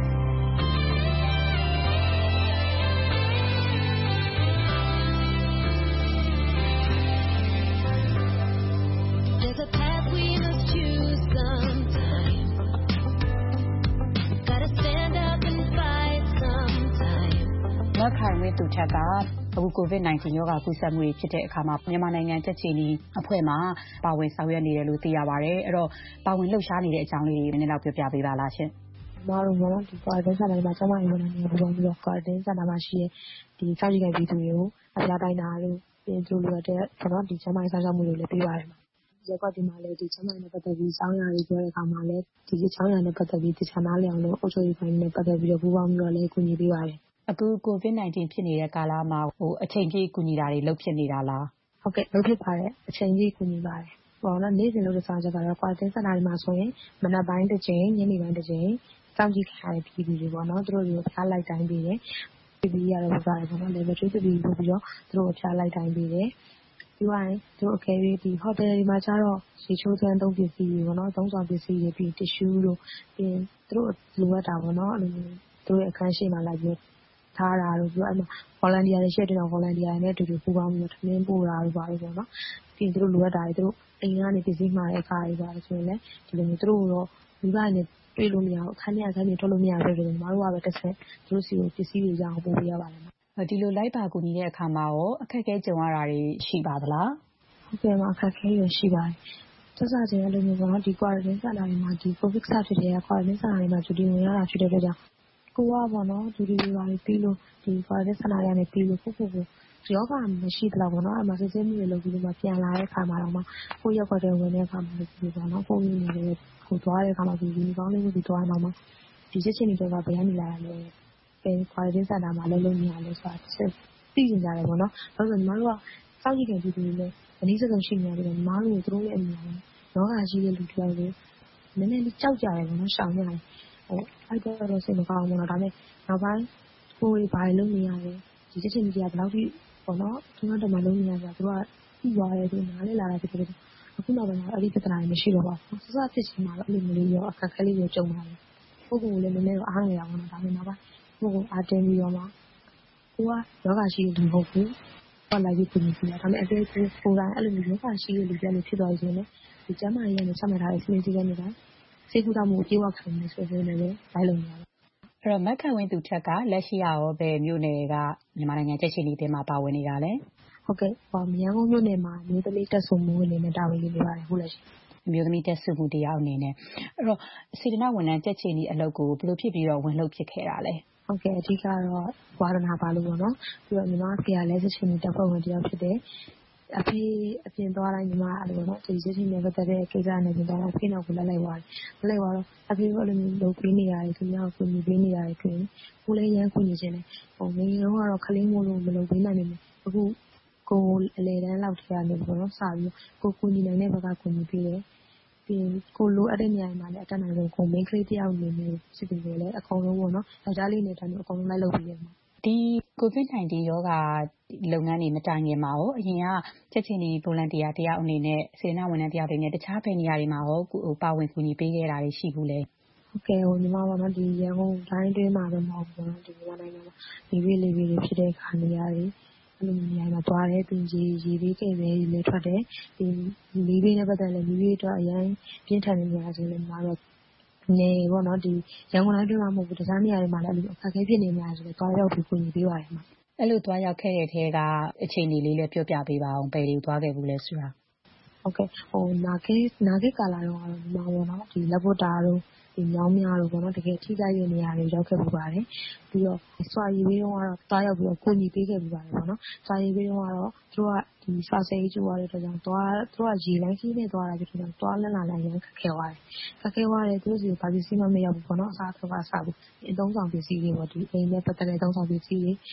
Speaker 20: မခိုင်ဝင်းသူထက်ကအခု COVID-19 ရောဂါကူးစက်မှုတွေဖြစ်တဲ့အခါမှာမြန်မာနိုင်ငံကြက်ခြေနီအဖွဲ့မှာပါဝင်ဆောင်ရွက်နေတယ်လို့သိရပါတယ်။အဲ့တော့ပါဝင်လှုပ်ရှားနေတဲ့အကြောင်းလေးတွေနည်းနည်းလောက်ပြောပြပေးပါလားရှင်
Speaker 21: ။ကျွန်တော်တို့ဒီ quarantine center မှာကျမတို့ဝန်ထမ်းတွေပူးပေါင်းပြီးတော့ quarantine center မှာရှိတဲ့ဒီစောင့်ကြည့်ခံပြည်သူတွေကိုအပြားတိုင်းတာလို့ပြင်သူလိုတဲ့ကျွန်တော်ဒီကျမစောင့်ရှောက်မှုတွေလည်းပေးပါတယ်မှာ။ရက်ကွက်ဒီမှာလည်းဒီကျမနဲ့ပတ်သက်ပြီးစောင်းရတွေပြောတဲ့အခါမှာလည်းဒီချောင်းရနဲ့ပတ်သက်ပြီးတခြားနားလည်အောင်လို့အုပ်ချုပ်ရေးပိုင်းနဲ့ပတ်သက်ပြီးတော့ပူးပေါင်းပြီးတော့လည်းကူညီပေးပါတယ်
Speaker 20: ။အခု COVID-19 ဖြစ်နေတဲ့ကာလမှာအချိန်ပြည့်ကူညီတာတွေလုပ်ဖြစ်နေတာလား
Speaker 21: ။ဟုတ်ကဲ့လုပ်ဖြစ်ပါတယ်အချိန်ပြည့်ကူညီပါတယ်။ဟောနော်နေ့စဉ်လုပ်တဲ့ဆောင်ချက်ကတော့ quarantine center တွေမှာဆိုရင်မနက်ပိုင်းတစ်ချိန်ညနေပိုင်းတစ်ချိန်စောင့်ကြည့်ခံရတဲ့ပြည်သူတွေပေါ့နော်သူတို့တွေကိုဖျားလိုက်တိုင်းပေးတယ်။ပြည်ရတော့ဟုတ်ပါတယ်ပေါ့နော် level 3ပြည်ပို့ပြီးတော့သူတို့ကိုဖျားလိုက်တိုင်းပေးတယ်။ပြီးရင်သူတို့အကယ်၍ဒီ hotel တွေမှာကျတော့ရေချိုးသွင်းသုံးပစ္စည်းတွေပေါ့နော်သုံးဆောင်ပစ္စည်းတွေပြီး tissue တို့ပြီးသူတို့လိုအပ်တာပေါ့နော်အဲ့လိုမျိုးသူတို့အခန်းရှိမှလိုက်ပြီးထားတာတို့ပြီးတော့အဲ့မှာ volunteer တွေရှိတဲ့တော့ volunteer တွေနဲ့အတူတူပူးပေါင်းပြီးတော့ထမင်းပို့တာတို့ပါလို့ပေါ့နော်ပြီးရင်သူတို့လိုအပ်တာတွေသူတို့အိမ်ကနေပစ္စည်းမှာတဲ့အခါတွေပါလို့ဆိုရင်လည်းဒီလိုမျိုးသူတို့တော့မိဘနဲ့တွေ့လို့မရဘူးအခန်းထဲအခန်းတွေထွက်လို့မရဘူးဆိုတော့ညီမတို့ကပဲတစ်ဆက်သူတို့စီကိုပစ္စည်းတွေရအောင်ပို့ပေးရပါတယ်
Speaker 20: ဒီလိုလိုက်ပါကူညီတဲ့အခါမှာရောအခက်အခဲကြုံရတာတွေရှိပါသလား
Speaker 21: ဟုတ်ကဲ့အခက်အခဲတွေရှိပါတယ်ဆက်စချင်းအဲ့လိုမျိုးပေါ့နော်ဒီ quarantine center တွေမှာဒီ covid စဖြစ်တဲ့ quarantine center တွေမှာဂျူတီဝင်ရတာဖြစ်တဲ့အတွက်ကြောင့်ကိုကပေါ့နော်ဂျူတီတွေပါပြီးလို့ဒီ quarantine center တွေကနေပြီးလို့ကိုယောဂမရှိတော့ဘူးနော်အမှစစ်စစ်မှုတွေလုပ်ပြီးတော့ပြန်လာတဲ့အခါမှာတော့ကိုရောက်တဲ့ဝင်တဲ့အခါမှာဒီပေါ့နော်ကိုရင်းနေတယ်ကိုသွားတဲ့အခါမှာဒီဒီကောင်းလေးကိုဒီသွားတော့မှဒီချက်ချင်းတွေကဘယ်ကနေလာလဲเป็น quarantine center မှာလုပ်နေရလဲဆိုတာသိနေကြတယ်ပေါ့နော်အဲ့တော့ညီမတို့ကစောင့်ကြည့်နေပြည်သူတွေလည်းအနည်းဆုံးရှိနေရတယ်ညီမတို့တို့ရဲ့အမြင်နဲ့ယောဂရှိတဲ့လူတွေလည်းနည်းနည်းလေးကြောက်ကြတယ်ပေါ့နော်ရှောင်ရတယ်အဲ့တော့စိတ်မကောင်းဘူးနော်ဒါပေမဲ့နောက်ပိုင်းကိုယ်ဘာလုပ်နေရလဲဒီချက်ချင်းတွေကဘယ်လောက်ထိပေါ့နော်သူတို့တမလုံးနေရတာသူကပြီးသွားတယ်သူနားလဲလာတာဖြစ်တယ်အခုနောက်ပိုင်းအဲ့ဒီပြဿနာတွေမရှိတော့ပါဘူးစစဖြစ်ချင်းမှာတော့အဲ့လိုမျိုးလေးရောအခက်အခဲလေးတွေကြုံပါတယ်ပုဂ္ဂိုလ်လည်းနည်းနည်းတော့အားငယ်တာပေါ့နော်ဒါပေမဲ့နောက်ပိုင်းပုဂ္ဂိုလ်အားတင်းပြီးတော့မှကိုကယောဂရှိတဲ့လူမဟုတ်ဘူးဘာလိုက်ပြီးပြင်နေတာဒါပေမဲ့အသေးကိုယ်တိုင်အဲ့လိုမျိုးယောဂရှိတဲ့လူတွေလည်းဖြစ်သွားပြီဆိုရင်ဒီကျန်းမာရေးနဲ့ဆက်မှတ်ထားတဲ့စီမံစည်းကမ်းတွေစိတ်ကူးတာမှုအပြေဝခံနေဆိုရင်လည်းလိုက်လုံရတယ်
Speaker 20: အဲ့တော့မက်ခိုင်ဝင်းသူထက်ကလက်ရှိရောဘယ်မြို့နယ်ကမြန်မာနိုင်ငံကြက်ချီနီတင်မှာပါဝင်နေတာလဲ
Speaker 21: ဟုတ်ကဲ့မရန်ကုန်မြို့နယ်မှာမြို့သမီးတက်ဆုံမှုအနေနဲ့တာဝန်ယူနေပါတယ်ဟုတ်လားရှင်
Speaker 20: အမျိုးသမီးတက်စုမှုတရားအနေနဲ့အဲ့တော့စေတနာဝန်ထမ်းကြက်ချီနီအလုပ်ကိုဘယ်လိုဖြစ်ပြီးတော့ဝင်လုပ်ဖြစ်ခဲ့တာလဲ
Speaker 21: ဟုတ်ကဲ့အဓိကတော့ဝါဒနာပါလို့ပေါ့နော်ပြီးတော့ညီမဖေကလည်းကြက်ချီနီတက်ဖွဲ့ဝင်တယောက်ဖြစ်တယ်အဖေအပြင်သွားတိုင်းညီမအဲ့လိုပေါ့နော်ဒီကြက်ချီနီပတ်သက်တဲ့ကိစ္စနဲ့ပြန်တော့အဖေနောက်ကိုလက်လိုက်သွားတယ်လက်လိုက်သွားတော့အဖေကအဲ့လိုမျိုးလုပ်ပေးနေရတယ်သူများကိုကူညီပေးနေရတယ်ဆိုရင်ကိုလည်းရမ်းကူညီခြင်းတယ်ငယ်ငယ်တုန်းကတော့ခလေးမို့လို့မလုပ်ပေးနိုင်ဘူးအခုကိုအလေတန်းလောက်ထရနေပေါ့နော်စပြီးကိုကူညီနိုင်တဲ့ဘက်ကကူညီပေးတယ်ပြီးကိုလိုအပ်တဲ့နေရာမှာလည်းအတက်နိုင်ဆုံးကို main ကလေးတယောက်နေနေစစ်ပြီးလည်းအကုန်လုံးပေါ့နော်ယောက်ျားလေးနဲ့တန်းအကုန်လုံးလိုက်လုပ်ပြီးတယ်
Speaker 20: ဒီ COVID-19 ရောဂါလုပ်ငန်းတွေမတိုင်ခင်မှာရောအရင်ကချက်ချင်းဒီ volunteer တယောက်အနေနဲ့စေတနာဝန်ထမ်းတယောက်တွေနဲ့တခြားဘယ်နေရာတွေမှာရောပါဝင်ကူညီပေးခဲ့တာတွေရှိဘူးလဲ
Speaker 21: ဟုတ်ကဲ့ညီမပေါ့နော်ဒီရန်ကုန်တိုင်းတွင်းမှာပဲမဟုတ်ဘူးနော်ဒီမြန်မာနိုင်ငံမှာဒီဝေးလေးတွေဖြစ်တဲ့ခါနေရတယ်အဲ့လိုနေရာမှာသွားတယ်ပြီးရေဘေးကဲပဲလည်းထွက်တယ်ဒီလေးဘေးနဲ့ပတ်သက်လည်းလေးဘေးအတွက်အရင်ပြင်းထန်နေကြဆိုလည်းညီမတို့နေပေါ့နော်ဒီရန်ကုန်တိုင်းတွင်းမှာမဟုတ်ဘူးတခြားနေရာတွေမှာလည်းအခက်အခဲဖြစ်နေများဆိုတော့သွားရောက်ပြီးကူညီပေးပါတယ်မှာ
Speaker 20: အဲ့လိုသွားရောက်ခဲ့တဲ့ထဲကအခြေအနေလေးလည်းပြောပြပေးပါအောင်ဘယ်လိုသွားခဲ့ဘူးလဲဆိုတာ
Speaker 21: ဟုတ်ကဲ့နာဂိကာလာတော့ညီမပေါ့နော်ဒီလက်ဖို့တာတို့ဒီမြောင်းများတို့ပေါ့နော်တကယ်ထိခိုက်တဲ့နေရာတွေရောက်ခဲ့ပူပါတယ်ပြီးတော့စွာရည်ဘေးတော့တားရောက်ပြီးတော့ကိုညီပေးခဲ့ပူပါတယ်ပေါ့နော်စွာရည်ဘေးတော့သူတို့ကဒီစွာစိတ်ကျိုးရတဲ့အတွက်ကြောင့်သူတို့ကရေလိုင်းကြီးနဲ့သွားတာဖြစ်တယ်တွားလန်းလာလိုက်ရင်ခက်ခဲသွားတယ်သူတို့စီဘာပစ္စည်းမှမရောက်ဘူးပေါ့နော်အစားထုတ်ကအစားဘူးအသုံးဆောင်ပစ္စည်းတွေပေါ့ဒီအိမ်နဲ့ပတ်သက်တဲ့အသုံးဆောင်ပစ္စည်းတွေ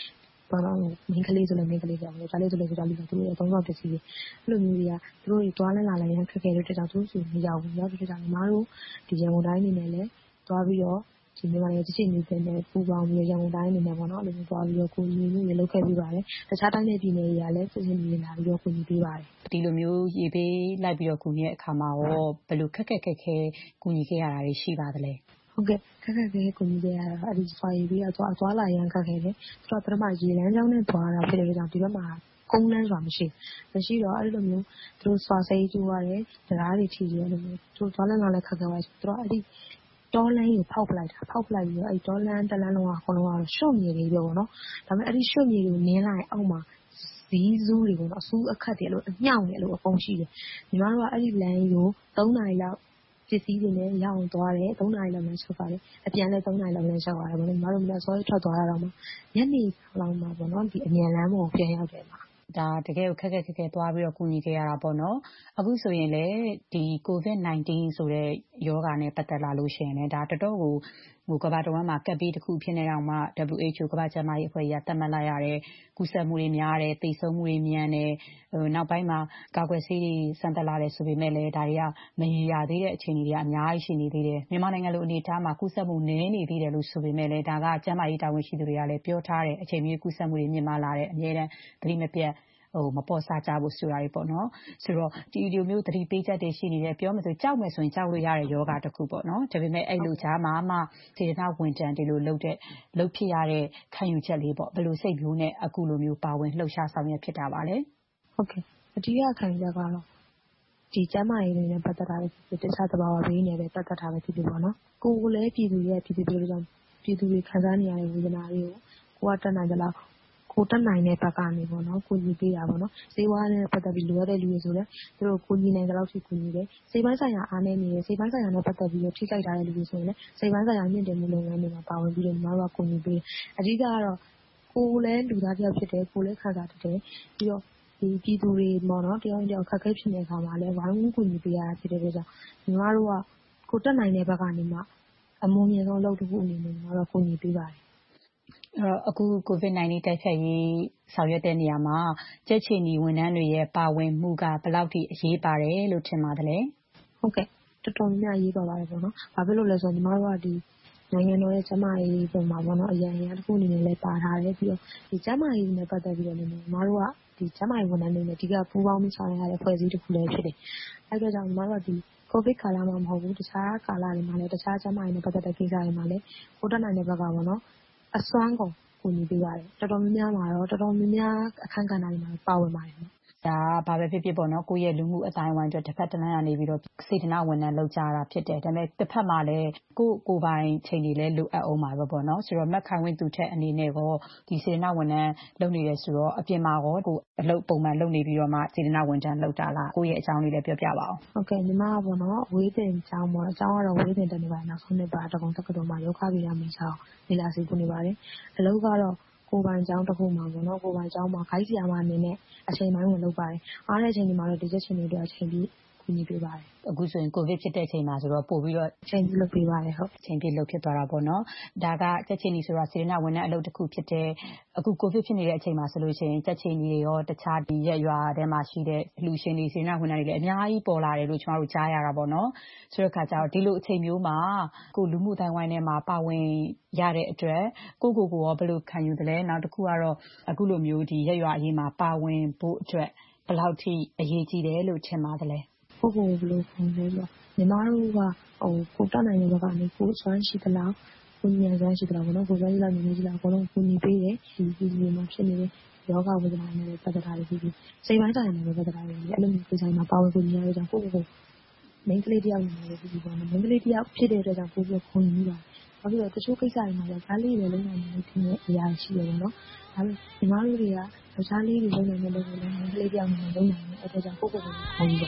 Speaker 21: မိန်းကလေးဆိုလည်းမိန်းကလေးကြောင့်ယောက်ျားလေးဆိုလည်းယောက်ျားလေးကြောင့်သူတို့ရဲ့အသုံးဆောင်ပစ္စည်းတွေအဲ့လိုမျိုးတွေကသူတို့တွေသွားလဲလာလဲရန်ခက်ခဲတဲ့အတွက်ကြောင့်သူတို့စီမရောက်ဘူးရောက်တဲ့အတွက်ကြောင့်ညီမတို့ဒီရန်ကုန်တိုင်းအနေနဲ့လည်းသွားပြီးတော့ဒီမြန်မာနိုင်ငံကြည်နေတယ်နဲ့ပူပေါင်းပြီးရန်ကုန်တိုင်းအနေနဲ့ပေါ့နော်အဲ့လိုမျိုးသွားပြီးတော့ကိုညီမှုတွေလုပ်ခဲ့ပြီးပါတယ်တခြားတိုင်းနဲ့ပြည်နယ်တွေကလည်းစစ်စစ်နေလာပြီးတော့ကိုညီပေးပါတယ်
Speaker 20: ဒီလိုမျိုးရေပေးလိုက်ပြီးတော့ကူညီတဲ့အခါမှာရောဘယ်လိုခက်ခဲကူညီခဲ့ရတာတွေရှိပါသလဲ
Speaker 21: ဟုတ်ကဲ့ခက်ခဲကူညီခဲ့ရတာအဲ့ဒီဆွာရေးပြီးတော့သွားလာရန်ခက်ခဲတယ်သူကပထမရေလမ်းကြောင်းနဲ့သွားတာဖြစ်တဲ့ကြောင့်ဒီဘက်မှာကုန်းလန်းစွာမရှိတော့အဲ့လိုမျိုးသူတို့ဆွာစိတ်ကျိုးရတယ်တရားတွေထီတယ်လို့မျိုးသူတို့သွားလန်းလာလဲခက်ခဲပါသူတို့အဲ့ဒီတောလန်းကိုဖောက်ပလိုက်ပြီးတော့အဲ့တောလန်းတလန်းလုံးကအကုန်လုံးကရွှွတ်မြေတွေပြောပေါ့နော်ဒါပေမဲ့အဲ့ဒီရွှွတ်မြေတွေကိုနင်းလိုက်အောက်မှာဇီးဇူးတွေပေါ့နော်အဆူးအခက်တွေအဲ့လိုအညောင်တွေအဲ့လိုအကုန်ရှိတယ်ညီမတို့ကအဲ့ဒီလမ်းကို3နာရီလောက်ပစ္စည်းတွေနဲ့ရအောင်သွားတယ်3နာရီလောက်နဲ့ဆက်ပါတယ်အပြန်လဲ3နာရီလောက်နဲ့ဆက်ပါတယ်ပေါ့နော်ညီမတို့မနက်စောထွက်သွားတာတော့မှညနေလောက်မှာပေါ့နော်ဒီအမြန်လမ်းပေါ်ပြန်ရောက်တယ်မှာ
Speaker 20: ဒါတကယ်ကိုခက်ခဲသွားပြီးတော့ကူညီခဲ့ရတာပေါ့နော်အခုဆိုရင်လေဒီ COVID-19 ဆိုတဲ့ရောဂါနဲ့ပတ်သက်လာလို့ရှိရင်လည်းဒါတော်တော်ကိုကမ္ဘာတဝန်းမှာကပ်ပြီးတစ်ခုဖြစ်နေတော့မှ WHO ကမ္ဘာ့ကျန်းမာရေးအဖွဲ့ကြီးကသတ်မှတ်လိုက်ရတဲ့ကူးစက်မှုတွေများတယ်သေဆုံးမှုတွေမြန်တယ်နောက်ပိုင်းမှာကာကွယ်ဆေးတွေစမ်းသပ်လာတယ်ဆိုပေမဲ့လည်းဒါတွေကမရေရာသေးတဲ့အခြေအနေတွေအများကြီးရှိနေသေးတယ်မြန်မာနိုင်ငံလိုအနေအထားမှာကူးစက်မှုနည်းနေသေးတယ်လို့ဆိုပေမဲ့လည်းဒါကကျန်းမာရေးတာဝန်ရှိသူတွေကလည်းပြောထားတယ်အချိန်မီကူးစက်မှုတွေမြင့်မားလာတဲ့အများတန်းသတိမပြတ်မပေါ်စားကြဖို့ဆိုတာတွေပေါ့နော်ဆိုတော့ဒီလိုမျိုးသတိပေးချက်တွေရှိနေတယ်ပြောမှဆိုကြောက်မယ်ဆိုရင်ကြောက်လို့ရတဲ့ယောဂတစ်ခုပေါ့နော်ဒါပေမဲ့အဲ့လိုကြားမှာမှစေတနာဝန်ထမ်းဒီလိုလုပ်ဖြစ်ရတဲ့ခံယူချက်လေးပေါ့ဘယ်လိုစိတ်မျိုးနဲ့အခုလိုမျိုးပါဝင်လှုပ်ရှားဆောင်ရွက်ဖြစ်တာပါလဲ
Speaker 21: ဟုတ်ကဲ့အဓိကခံယူချက်ကတော့ဒီကျန်းမာရေးနဲ့ပတ်သက်တာပဲတခြားသဘာဝဘေးနဲ့ပဲပတ်သက်တာပဲဖြစ်ဖြစ်ပေါ့နော်ကိုယ်လည်းပြည်သူတွေကြောင့်ပြည်သူတွေခံစားနေရတဲ့ဝေဒနာတွေကိုကိုကတက်နိုင်ကြလားကိုတက်နိုင်တဲ့ဘက်ကနေပေါ့နော်ကိုညီပေးတာပေါ့နော်စေဝါနဲ့ပတ်သက်ပြီးလိုအပ်တဲ့လူတွေဆိုလည်းသူတို့ကိုညီနိုင်ကြလောက်ထိကိုညီတယ်စေပိုင်းဆိုင်ရာအားနည်းနေတယ်စေပိုင်းဆိုင်ရာနဲ့ပတ်သက်ပြီးတော့ထိခိုက်ထားတဲ့လူတွေဆိုရင်လည်းစေပိုင်းဆိုင်ရာမြင့်တင်မှုလုပ်ငန်းတွေမှာပါဝင်ပြီးတော့ညီမတို့ကကိုညီပေးအဓိကကတော့ကိုလည်းလူသားတစ်ယောက်ဖြစ်တယ်ကိုလည်းခံစားတတ်တယ်ပြီးတော့ဒီပြည်သူတွေပေါ့နော်တယောက်တစ်ယောက်ခက်ခဲဖြစ်နေတဲ့အခါမှာလည်းဝိုင်းဝန်းကိုညီပေးရတာဖြစ်တဲ့အတွက်ကြောင့်ညီမတို့ကကိုတက်နိုင်တဲ့ဘက်ကနေမှအမုန်းမြင်ဆုံးလုပ်တစ်ခုအနေနဲ့ညီမတို့ကိုညီပေးပါတယ်
Speaker 20: အခု COVID-19 တိုက်ဖျက်ရေးဆောင်ရွက်တဲ့နေရာမှာကြက်ချီနီဝန်ထမ်းတွေရဲ့ပါဝင်မှုကဘယ်လောက်ထိအရေးပါတယ်လို့ထင်ပါတယ်လဲ
Speaker 21: ဟုတ်ကဲ့တော်တော်များများအရေးပါပါတယ်ပေါ့နော်ဘာဖြစ်လို့လဲဆိုတော့ညီမတို့ကဒီနိုင်ငံတော်ရဲ့ကျန်းမာရေးပုံမှာပေါ့နော်အရင်တစ်ခုအနေနဲ့လည်းပါထားတယ်ပြီးတော့ဒီကျန်းမာရေးနဲ့ပတ်သက်ပြီးတော့လည်းညီမတို့ကဒီကျန်းမာရေးဝန်ထမ်းတွေနဲ့အဓိကပူးပေါင်းပြီးဆောင်ရွက်ရတဲ့ဖွဲ့စည်းတစ်ခုလည်းဖြစ်တယ်အဲဒါကြောင့်ညီမတို့ကဒီကိုဗစ်ကာလမှာမဟုတ်ဘူးတခြားကာလတွေမှာလည်းတခြားကျန်းမာရေးနဲ့ပတ်သက်တဲ့ကိစ္စတွေမှာလည်းကိုတက်နိုင်တဲ့ဘက်ကပေါ့နော်အစွမ်းကုန်ကိုညီပေးရတယ်တော်တော်များများအခန်းကဏ္ဍတွေမှာပါဝင်ပါတယ်
Speaker 20: ဒါဘာပဲဖြစ်ဖြစ်ပေါ့နော်ကိုယ့်ရဲ့လူမှုအတိုင်းအဝိုင်းအတွက်တစ်ဖက်တစ်လမ်းကနေပြီးတော့စေတနာဝန်ထမ်းလုပ်ကြတာဖြစ်တယ်ဒါပေမဲ့တစ်ဖက်မှာလည်းကိုယ်ပိုင်ချိန်တွေလည်းလိုအပ်အောင်ပါပဲပေါ့နော်ဆိုတော့မက်ခိုင်ဝင်းသူထက်အနေနဲ့ကောဒီစေတနာဝန်ထမ်းလုပ်နေတယ်ဆိုတော့အပြင်မှာကောကိုအလုပ်ပုံမှန်လုပ်နေပြီးတော့မှစေတနာဝန်ထမ်းလုပ်တာလားကိုယ့်ရဲ့အကြောင်းလေးလည်းပြောပြပါအောင်
Speaker 21: ဟုတ်ကဲ့ညီမကပေါ့နော်ဝေးပင်ကျောင်းပေါ့အကြောင်းကတော့ဝေးပင်တက်နေပါတယ်နောက်ဆုံးနှစ်ပါတကုံတက္ကသိုလ်မှာယောဂဗေဒမိချောင်းနေလာစီပို့နေပါတယ်အလုပ်ကတော့ကိုယ်ပိုင်ကျောင်းတစ်ခုမှာပေါ့နော်ကိုယ်ပိုင်ကျောင်းမှာခိုင်းဆရာမအနေနဲ့အချိန်ပိုင်းဝင်လုပ်ပါတယ်အားတဲ့အချိန်ဒီမှာတော့ဒီချက်ချင်းတွေအတွက်အချိန်ပြီးကူညီပေးပါတယ်
Speaker 20: အခုဆိုရင်ကိုဗစ်ဖြစ်တဲ့အချိန်မှာဆိုတော့ပို့ပြီးတော့
Speaker 21: အချိန်ပြလုပ်ပေးပါတယ်ဟုတ်
Speaker 20: အချိန်ပြလုပ်ဖြစ်သွားတာပေါ့နော်ဒါကချက်ချင်းကြီးဆိုတာစေတနာဝန်ထမ်းအလုပ်တစ်ခုဖြစ်တဲ့အခုကိုဗစ်ဖြစ်နေတဲ့အချိန်မှာဆိုလို့ရှိရင်ချက်ချင်းကြီးတွေရောတခြားဒီရက်ရွာထဲမှာရှိတဲ့လူရှင်တွေစေတနာဝန်ထမ်းတွေလည်းအများကြီးပေါ်လာတယ်လို့ကျွန်တော်တို့ကြားရတာပေါ့နော်ဆိုတဲ့အခါကျတော့ဒီလိုအချိန်မျိုးမှာကိုလူမှုတိုင်းဝိုင်းထဲမှာပါဝင်ရတဲ့အတွက်ကိုရောဘယ်လိုခံယူသလဲနောက်တစ်ခုကတော့အခုလိုမျိုးဒီရက်ရွာအရေးမှာပါဝင်ဖို့အတွက်ဘယ်လောက်ထိအရေးကြီးတယ်လို့ထင်ပါသလဲ
Speaker 21: ကိုဘယ်လိုခံလဲဆိုတော့ညီမတို့ကကိုတက်နိုင်တဲ့ဘက်ကနေကိုစွမ်းရှိသလားကိုဉာဏ်စွမ်းရှိသလားဘောနော်ကိုစွမ်းရှိလားဉာဏ်ရှိလားအကုန်လုံးကိုညီပေးတယ်ဒီမှာဖြစ်နေတဲ့ယောဂဝေဒနာတွေပတ်သက်တာတွေပြီးစိတ်ပိုင်းဆိုင်ရာတွေပတ်သက်တာတွေအဲ့လိုမျိုးကိုယ်ဆိုင်မှာပါဝင်ကိုညီရတဲ့ကြောင့်ကိုမိန်းကလေးတယောက်နေတယ်ပြီးပေါ့နော်မိန်းကလေးတယောက်ဖြစ်တဲ့အတွက်ကြောင့်ကိုခွန်ကြီးပါဘာဖြစ်လို့တချို့ကိစ္စတွေမှာယောက်ျားလေးတွေလုံးဝမလုပ်တဲ့အရာရှိတယ်ပေါ့နော်ဒါပေမဲ့ညီမတို့တွေကယောက်ျားလေးတွေလုံးဝမလုပ်ဘူးလည်းမိန်းကလေးတယောက်နေလုံးနိုင်တယ်အဲ့ဒါကြောင့်ကိုခွန်ကြီးပါ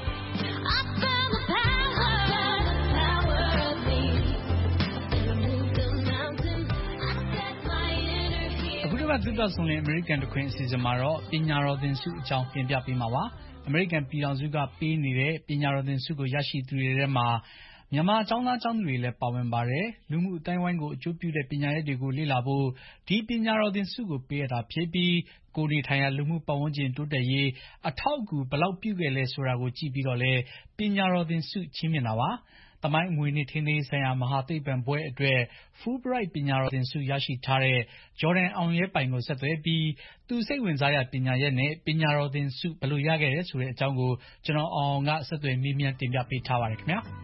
Speaker 1: သုတဆုံလင်အမေရိကန်တခွင်အစီအစဉ်မှာတော့ပညာတော်သင်ဆုအကြောင်းတင်ပြပေးမှာပါအမေရိကန်ပြည်ထောင်စုကပေးနေတဲ့ပညာတော်သင်ဆုကိုရရှိသူတွေထဲမှာမြန်မာကျောင်းသားကျောင်းသူတွေလည်းပါဝင်ပါတယ်။လူမှုအတိုင်းဝိုင်းကိုအကျိုးပြုတဲ့ပညာရပ်တွေကိုလေ့လာဖို့ဒီပညာတော်သင်ဆုကိုပေးရတာဖြစ်ပြီးကိုယ်နေထိုင်ရာလူမှုပတ်ဝန်းကျင်တိုးတက်ရေးအထောက်အကူဘယ်လောက်ပြုခဲ့လဲဆိုတာကိုကြည့်ပြီးတော့လည်းပညာတော်သင်ဆုချီးမြှင့်တာပါ။သမိုင်းအမွေအနှစ်ထိန်းသိမ်းရေးဆိုင်ရာမဟာသိပ္ပံဘွဲ့အတွက် Fulbright ပညာတော်သင်ဆုရရှိထားတဲ့ ဂျော်ဒန်အောင်ရဲပိုင်ကိုဆက်သွယ်ပြီးသူစိတ်ဝင်စားရာပညာရပ်နဲ့ပညာတော်သင်ဆုဘယ်လိုရခဲ့တယ်ဆိုတဲ့အကြောင်းကိုကျွန်တော်အောင်ကဆက်သွယ်မေးမြန်းတင်ပြပေးထားပါတယ်ခင်ဗျာ။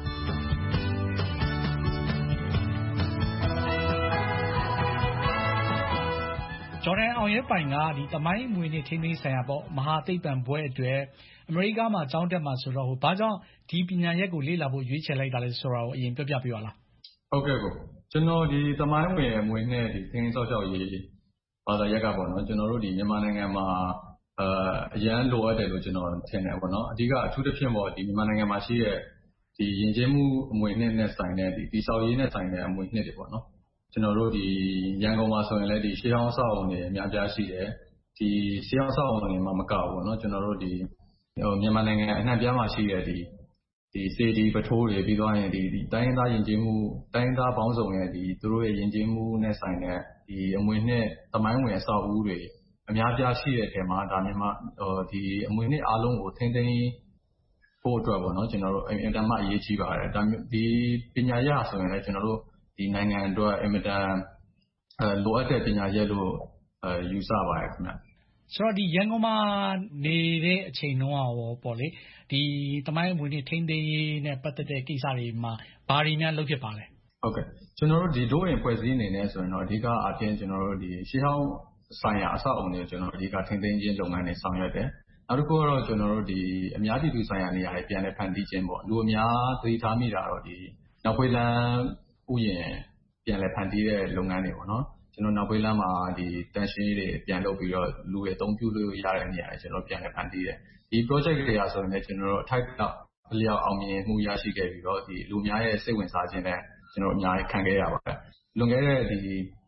Speaker 1: ဂျော်ဒန်အောင်ရဲပိုင်ကဒီသမိုင်းအမွေအနှစ်ထိန်းသိမ်းရေးဆိုင်ရာပေါ့မဟာသိပ္ပံဘွဲ့အတွက်အမေရိကမှာကျောင်းတက်မှာဆိုတော့ဘာကြောင့်ဒီပညာရပ်ကိုလေ့လာဖို့ရွေးချယ်လိုက်တာလဲဆိုတာကိုအရင်ပြောပြပေးပါလား
Speaker 2: ။ဟုတ်ကဲ့ကိုကျွန်တော်ဒီသမိုင်းအမွေအနှစ်ဒီသင်ဆောက်ရှောက်ရေးဘာသာရပ်ကပေါ့နော်ကျွန်တော်တို့ဒီမြန်မာနိုင်ငံမှာအရန်လိုအပ်တယ်လို့ကျွန်တော်ထင်တယ်ပေါ့နော်အဓိကအထူးသဖြင့်ပေါ့ဒီမြန်မာနိုင်ငံမှာရှိတဲ့ဒီယဉ်ကျေးမှုအမွေအနှစ်နဲ့ဆိုင်တဲ့ဒီဆောက်ရေးနဲ့ဆိုင်တဲ့အမွေအနှစ်တွေပေါ့နော်ကျွန်တော်တို့ဒီရန်ကုန်မှာဆိုရင်လည်းဒီရှေးဟောင်းဆောက်အုံတွေအများပြားရှိတယ်ဒီရှေးဟောင်းဆောက်အုံတွေမှာမကဘူးပေါ့နော်ကျွန်တော်တို့ဒီမြန်မာနိုင်ငံအနှံ့ပြားမှာရှိတဲ့ဒီစေတီပထိုးတွေပြီးသွားရင်ဒီတိုင်းရင်းသားယဉ်ကျေးမှုတိုင်းရင်းသားပေါင်းစုံရဲ့ဒီသူတို့ရဲ့ယဉ်ကျေးမှုနဲ့ဆိုင်တဲ့ဒီအမွေအနှစ်သမိုင်းဝင်အဆောက်အဦတွေအများပြားရှိတဲ့အထက်မှာဒါမြန်မာဒီအမွေအနှစ်အားလုံးကိုထိန်းသိမ်းဖို့အတွက်ပေါ့နော်ကျွန်တော်တို့အင်တာမအရေးကြီးပါတယ်ဒါဒီပညာရပ်ဆိုရင်လည်းကျွန်တော်တို့ဒီနိုင်ငံအတွက်အင်တာလိုအပ်တဲ့ပညာရပ်လို့ယူဆပါတယ်ခင်ဗျ
Speaker 1: ဆိုတော့ဒီရန်ကုန်မှာနေတဲ့အချိန်တုန်းကရောပေါ့လေဒီသမိုင်းအမွေအနှစ်ထိန်းသိမ်းရေးနဲ့ပတ်သက်တဲ့ကိစ္စတွေမှာဘာတွေများလုပ်ဖြစ်ပါလဲ
Speaker 2: ဟုတ်ကဲ့ကျွန်တော်တို့ဒီဒို့ရင်ဖွဲ့စည်းအနေနဲ့ဆိုရင်တော့အဓိကအပြင်ကျွန်တော်တို့ဒီရှေးဟောင်းဆိုင်ရာအဆောက်အအုံတွေကျွန်တော်အဓိကထိန်းသိမ်းခြင်းလုပ်ငန်းတွေဆောင်ရွက်တယ်နောက်တစ်ခုကတော့ကျွန်တော်တို့ဒီအများပြည်သူဆိုင်ရာနေရာတွေပြန်လည်ဖန်တီးခြင်းပေါ့လူအများသတိထားမိတာတော့ဒီနောက်ဖွေးလန်းဥယျာဉ်ပြန်လည်ဖန်တီးတဲ့လုပ်ငန်းတွေပေါ့နော်ကျွန်တော်နောက်ဖွေးလန်းမှာဒီတန်ရှင်းရေးတွေပြန်လုပ်ပြီးတော့လူတွေအသုံးပြုလို့ရတဲ့နေရာတွေကျွန်တော်ပြန်လည်ဖန်တီးတယ်ဒီ project တွေအရဆိုရင်လည်းကျွန်တော်တို့အထိုက်အလျောက်အောင်မြင်မှုရရှိခဲ့ပြီးတော့ဒီလူများရဲ့စိတ်ဝင်စားခြင်းနဲ့ကျွန်တော်အများကြီးခံခဲ့ရပါတယ်လွန်ခဲ့တဲ့ဒီ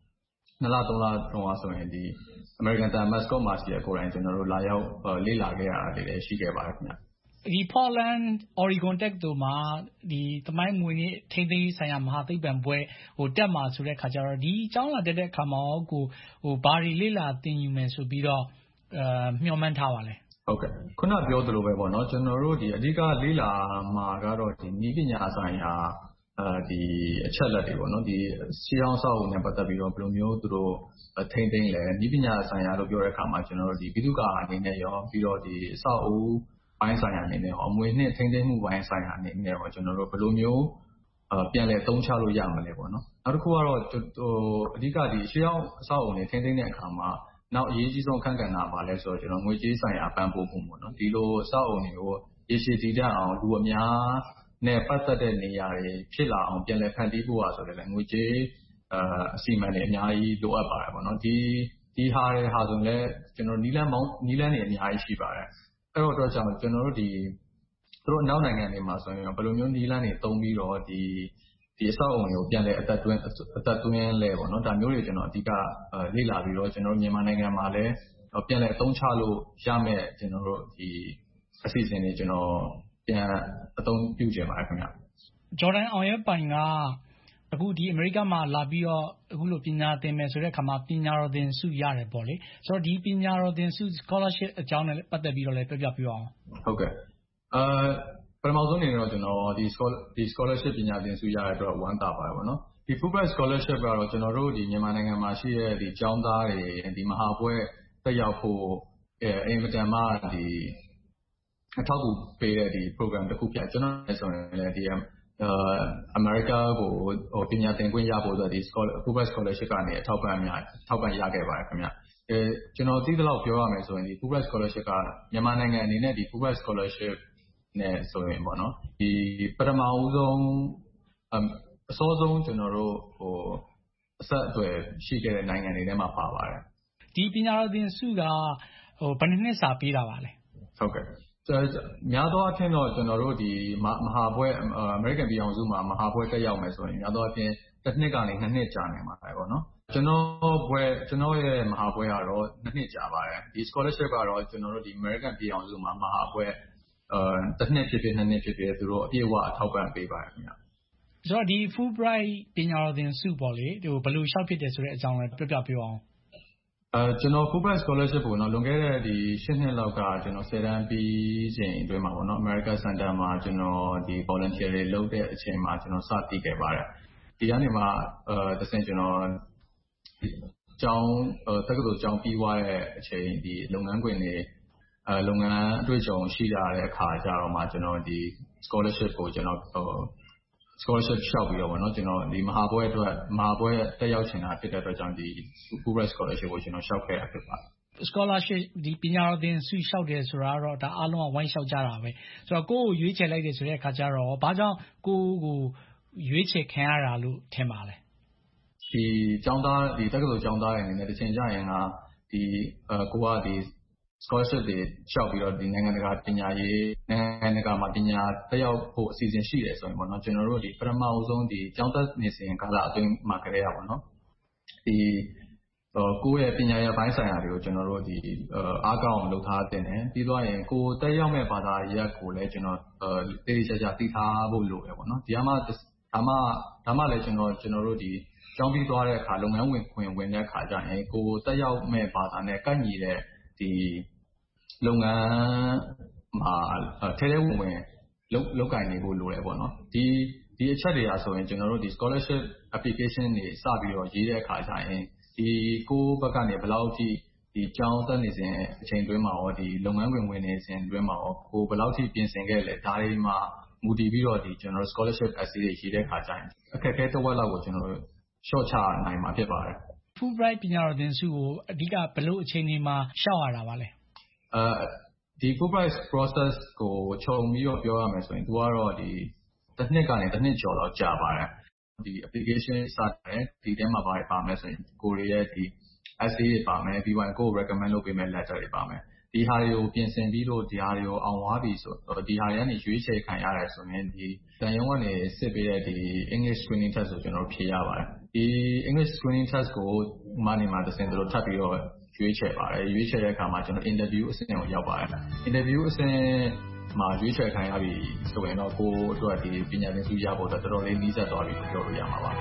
Speaker 2: 2လ3လတုန်းကဆိုရင်ဒီ American Time Mascot မှာရှိတဲ့ကိုယ်တိုင်ကျွန်တော်တို့လာရောက်လေ့လာခဲ့ရတာတွေလည်းရှိခဲ့ပါတယ်ခင်ဗျ
Speaker 1: ဒီ Portland Oregon Tech တို့မှာဒီသမိုင်းမွေးနေ့ထိန်းသိမ်းရေးဆိုင်ရာမဟာသိပ္ပံဘွဲ့တက်မှာဆိုတဲ့ခါကျတော့ဒီအကြောင်းလာတက်တဲ့အခါမှာကိုဘာတွေလေ့လာသင်ယူမယ်ဆိုပြီးတော့မျှော်မှန်းထားပါလဲ
Speaker 2: ဟုတ်ကဲ့ခုနပြောသလိုပဲပေါ့နော်ကျွန်တော်တို့ဒီအဓိကလေ့လာမှာကတော့ဒီနည်းပညာဆိုင်ရာဒီအချက်လက်တွေပေါ့နော်ဒီရှေးဟောင်းဆောက်အုံနဲ့ပတ်သက်ပြီးတော့ဘယ်လိုမျိုးသူတို့ထိန်းသိမ်းလဲနည်းပညာဆိုင်ရာလို့ပြောတဲ့အခါမှာကျွန်တော်တို့ဒီပြည်သူ့ကာအနေနဲ့ရောပြီးတော့ဒီအဆောက်အဦပိုင်းဆိုင်ရာအနေနဲ့ရောအမွေအနှစ်ထိန်းသိမ်းမှုပိုင်းဆိုင်ရာအနေနဲ့ရောကျွန်တော်တို့ဘယ်လိုမျိုးပြန်လည်သုံးချလို့ရမလဲပေါ့နော်နောက်တစ်ခုကတော့အဓိကဒီရှေးဟောင်းအဆောက်အဦတွေထိန်းသိမ်းတဲ့အခါမှာနောက်အရေးကြီးဆုံးအခန်းကဏ္ဍပါလဲဆိုတော့ကျွန်တော်ငွေကြေးဆိုင်ရာပံ့ပိုးမှုပေါ့နော်ဒီလိုအဆောက်အဦတွေကိုရေရှည်တည်တံ့အောင်လူအများနဲ့ပတ်သက်တဲ့နေရာတွေဖြစ်လာအောင်ပြန်လည်ဖန်တီးဖို့ဆိုတဲ့ငွေကြေးအစီအမံတွေအများကြီးလိုအပ်ပါတယ်ပေါ့နော်ဒီဟာဆိုရင်လည်းကျွန်တော်နီးလန်းတွေအများကြီးရှိပါတယ်အဲ့တော့အတွက်ကြောင့်ကျွန်တော်တို့ဒီသူတို့နောက်နိုင်ငံတွေမှာဆိုရင်ဘယ်လိုမျိုးနီးလန်းတွေသုံးပြီးတော့ဒီအဆောက်အအုံတွေကိုပြန်လည်အသက်သွင်းလဲပေါ့နော်ဒါမျိုးတွေကျွန်တော်အဓိကလေ့လာပြီးတော့ကျွန်တော်မြန်မာနိုင်ငံမှာလည်းပြန်လည်အသုံးချလို့ရမယ်ကျွန်တော်တို့ဒီအစီအစဉ်တွေကျွန်တော်ပြန်အသုံးပြုကြပါတယ်ခင်ဗျ
Speaker 1: ဂျော်ဒန်အောင်ရဲပိုင်ကအခုဒီအမေရိကမှာလာပြီးတော့အခုလိုပညာသင်မယ်ဆိုတဲ့အခါမှာပညာတော်သင်ဆုရတယ်ပေါ့လေဆိုတော့ဒီပညာတော်သင်ဆု scholarship အကြောင်းနဲ့ပတ်သက်ပြီးတော့လည်းပြောပြပေးပါအောင်
Speaker 2: ဟုတ်ကဲ့ပထမဆုံးအနေနဲ့တော့ကျွန်တော်ဒီ scholarship ပညာသင်ဆုရတဲ့အတွက်ဝမ်းသာပါတယ်ပေါ့နော်ဒီ Fulbright scholarship ကတော့ကျွန်တော်တို့ဒီမြန်မာနိုင်ငံမှာရှိတဲ့ဒီကျောင်းသားတွေဒီမဟာဘွဲ့တက်ရောက်ဖို့အင်မတန်မှဒီအထောက်အကူပေးတဲ့ဒီ program တစ်ခုပြကျွန်တော်ဆိုရင်လည်းဒီအမေရိကကိုပညာသင်ခွင့်ရဖို့အတွက်ဒီ Fulbright scholarship ကနေထောက်ပံ့ရခဲ့ပါတယ်ခင်ဗျကျွန်တော်သိသလောက်ပြောရမယ်ဆိုရင်ဒီ Fulbright scholarship ကမြန်မာနိုင်ငံအနေနဲ့ဒီ Fulbright scholarship နဲ့ဆိုရင်ပေါ့နော်ဒီပထမဦးဆုံးအစောဆုံးကျွန်တော်တို့အဆက်အသွယ်ရှိခဲ့တဲ့နိုင်ငံတွေထဲမှာပါပါတယ်
Speaker 1: ဒီပညာတော်သင်ဆုကဘယ်နှစ်စာပေးတာပါလဲ
Speaker 2: ဟုတ်ကဲ့များသောအားဖြင့်တော့ကျွန်တော်တို့ဒီမဟာဘွဲ့အမေရိကန်ပြည်ထောင်စုမှာမဟာဘွဲ့တက်ရောက်မယ်ဆိုရင်များသောအားဖြင့်တစ်နှစ်ကနေ2နှစ်ကြာနိုင်ပါတယ်ပေါ့နော်ကျွန်တော်ရဲ့မဟာဘွဲ့ကတော့2နှစ်ကြာပါတယ်ဒီ scholarship ကတော့ကျွန်တော်တို့ဒီ American ပြည်ထောင်စုမှာမဟာဘွဲ့တစ်နှစ်ဖြစ်ဖြစ်2နှစ်ဖြစ်ဖြစ်သူတို့အပြည့်အဝထောက်ပံ့ပေးပါတယ်ခင်ဗျ
Speaker 1: ။ဆိုတော့ဒီ Fulbright ပညာတော်သင်ဆုပေါ့လေဘယ်လိုလျှောက်ဖြစ်တယ်ဆိုတဲ့အကြောင်းလည်းပြောပြအောင်
Speaker 2: ။ကျွန်တော် Fulbright Scholarship ကိုလွန်ခဲ့တဲ့8နှစ်လောက်ကကျွန်တော်10တန်းပြီးချိန်အတွင်းမှာပေါ့နော် America Center မှာကျွန်တော်ဒီ volunteer တွေလုပ်တဲ့အချိန်မှာကျွန်တော်စတည်ခဲ့ပါတယ်။ဒီကနေမှတစ်ဆင့်ကျွန်တော်တက္ကသိုလ်ကျောင်းပြီးသွားတဲ့အချိန်ဒီလုပ်ငန်းခွင်တွေလုပ်ငန်းအတွေ့အကြုံရှိလာတဲ့အခါကျတော့မှကျွန်တော်ဒီ scholarship ကိုကျွန်တော်scholarship လျှောက်ပြီးတော့ဗောနော်ကျွန်တော်ဒီမဟာဘွဲတက်ရောက်ချင်တာဖြစ်တဲ့အတွက်ကြောင့်ဒီ Fulbright Scholarship ကိုကျွန်တော်လျှောက်ခဲ့တာဖြစ်ပါတယ်
Speaker 1: ။ Scholarship ဒီပညာတော်သင်ဆုလျှောက်တယ်ဆိုတာတော့ဒါအားလုံးကဝိုင်းလျှောက်ကြတာပဲဆိုတော့ကိုယ့်ကိုရွေးချယ်လိုက်တယ်ဆိုတဲ့အခါကျတော့ဘာကြောင့်ကိုယ့်ကိုရွေးချယ်ခံရတာလို့ထင်ပါလဲ
Speaker 2: ဒီကျောင်းသားဒီတက္ကသိုလ်ကျောင်းသားတွေအနေနဲ့တစ်ချိန်ကြရင်ကဒီကိုကဒီ scholarship တွေလျှောက်ပြီးတော့ဒီနိုင်ငံတကာပညာရေးနိုင်ငံတကာမှာပညာတက်ရောက်ဖို့အစီအစဉ်ရှိတယ်ဆိုရင်ပေါ့နော်ကျွန်တော်တို့ဒီပထမအဆုံးဒီကျောင်းသက်နေစဉ်ကာလအတွင်းမှာကြရပါတော့ဒီကိုယ့်ရဲ့ပညာရေးပိုင်းဆိုင်ရာတွေကိုကျွန်တော်တို့ဒီအားကောင်းအောင်လုပ်ထားတင်တယ်ပြီးတော့ရင်ကိုတက်ရောက်မဲ့ဘာသာရပ်ကိုလည်းကျွန်တော်တေးချာချာသိထားဖို့လိုတယ်ပေါ့နော်ဒီမှာဒါမှလည်းကျွန်တော်တို့ဒီကျောင်းပြီးသွားတဲ့အခါလုပ်ငန်းဝင်တဲ့အခါကျရင်ကိုတက်ရောက်မဲ့ဘာသာနဲ့ကိုက်ညီတဲ့ဒီလုပ်ငန်းမှာထဲထဲဝင်လုပ်ကိုင်နေဖို့လိုတယ်ပေါ့နော်ဒီအချက်တွေအားဆိုရင်ကျွန်တော်တို့ဒီ scholarship application တွေစပြီးတော့ရေးတဲ့အခါကျရင်ဒီကိုဘက်ကနေဘယ်လောက်ထိဒီကျောင်းတက်နေစဉ်အချိန်တွင်းမှာရောဒီလုပ်ငန်းဝင်နေစဉ်တွင်းမှာရောကိုဘယ်လောက်ထိပြင်ဆင်ခဲ့လဲဒါတွေမှာမူတည်ပြီးတော့ဒီကျွန်တော်တို့ scholarship essay တွေရေးတဲ့အခါကျရင်အခက်အခဲတစ်ဝက်လောက်ကိုကျွန်တော်တို့ရှော့ချနိုင်မှာဖြစ်ပါတယ်
Speaker 1: ။ Fulbright ပညာတော်သင်ဆုကိုအဓိကဘယ်လိုအချိန်တွေမှာရှောက်ရတာပါလဲ
Speaker 2: ဒီ Fulbright process ကိုခြုံပြီးတော့ပြောရမယ်ဆိုရင်သူကတော့ဒီတစ်နှစ်ကနေတစ်နှစ်ကျော်လောက်ကြာပါတယ်ဒီ application စတယ်ဒီထဲမှာပါမယ်ဆိုရင်ကိုရီးယားဒီ essay တွေပါမယ်ပြီးရင်ကို recommend လုပ်ပေးမယ့် letter တွေပါမယ်ဒီဟာတွေကိုပြင်ဆင်ပြီးလို့ဒီဟာတွေကိုအောင်သွားပြီဆိုဒီဟာတွေကနေရွေးချယ်ခံရတယ်ဆိုရင်ဒီတန်ရုံးကနေစစ်ပေးတဲ့ဒီ English screening test ကိုကျွန်တော်ဖြေရပါတယ်ဒီ English screening test ကိုမှနေတစ်ဆင့်တို့ထပ်ပြီးတော့ရွေးချယ်ပါတယ်ရွေးချယ်တဲ့အခါမှာကျွန်တော် interview အဆင့်ကိုရောက်ပါတယ် interview အဆင့်မှာရွေးချယ်ခံရပြီဆိုရင်တော့ကိုအတွက်ဒီပညာသင်ဆုရဖို့တော်တော်လေးနှီးစပ်သွားပြီလို့ပြောလို့ရမှာပါ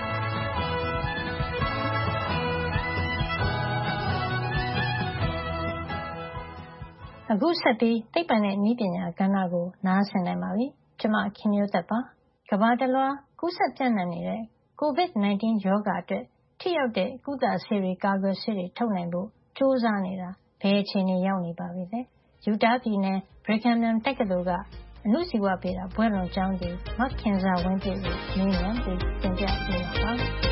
Speaker 4: အခုဆက်ပြီးသိပ္ပံနဲ့နည်းပညာကဏ္ဍကိုနားဆင်နိုင်ပါပြီ။ကျွန်မခင်မျိုးသက်ပါ။ကမ္ဘာတလွှားကူးစက်ပြန့်နှံ့နေတဲ့ COVID-19 ရောဂါအတွက်ထိရောက်တဲ့ကုသဆေးတွေကာကွယ်ဆေးတွေထုတ်နိုင်ဖို့ကြိုးစားနေတာဘယ်အခြေအနေရောက်နေပါပြီလဲ။ ယူတားပြည်နယ် Brigham Young တက္ကသိုလ်ကအဏုဇီဝဗေဒဘွဲ့လွန်ကျောင်းသူမခင်ဇာဝင်းပြည့်ကိုမေးမြန်းပြီးတင်ပြပေးပါမယ်။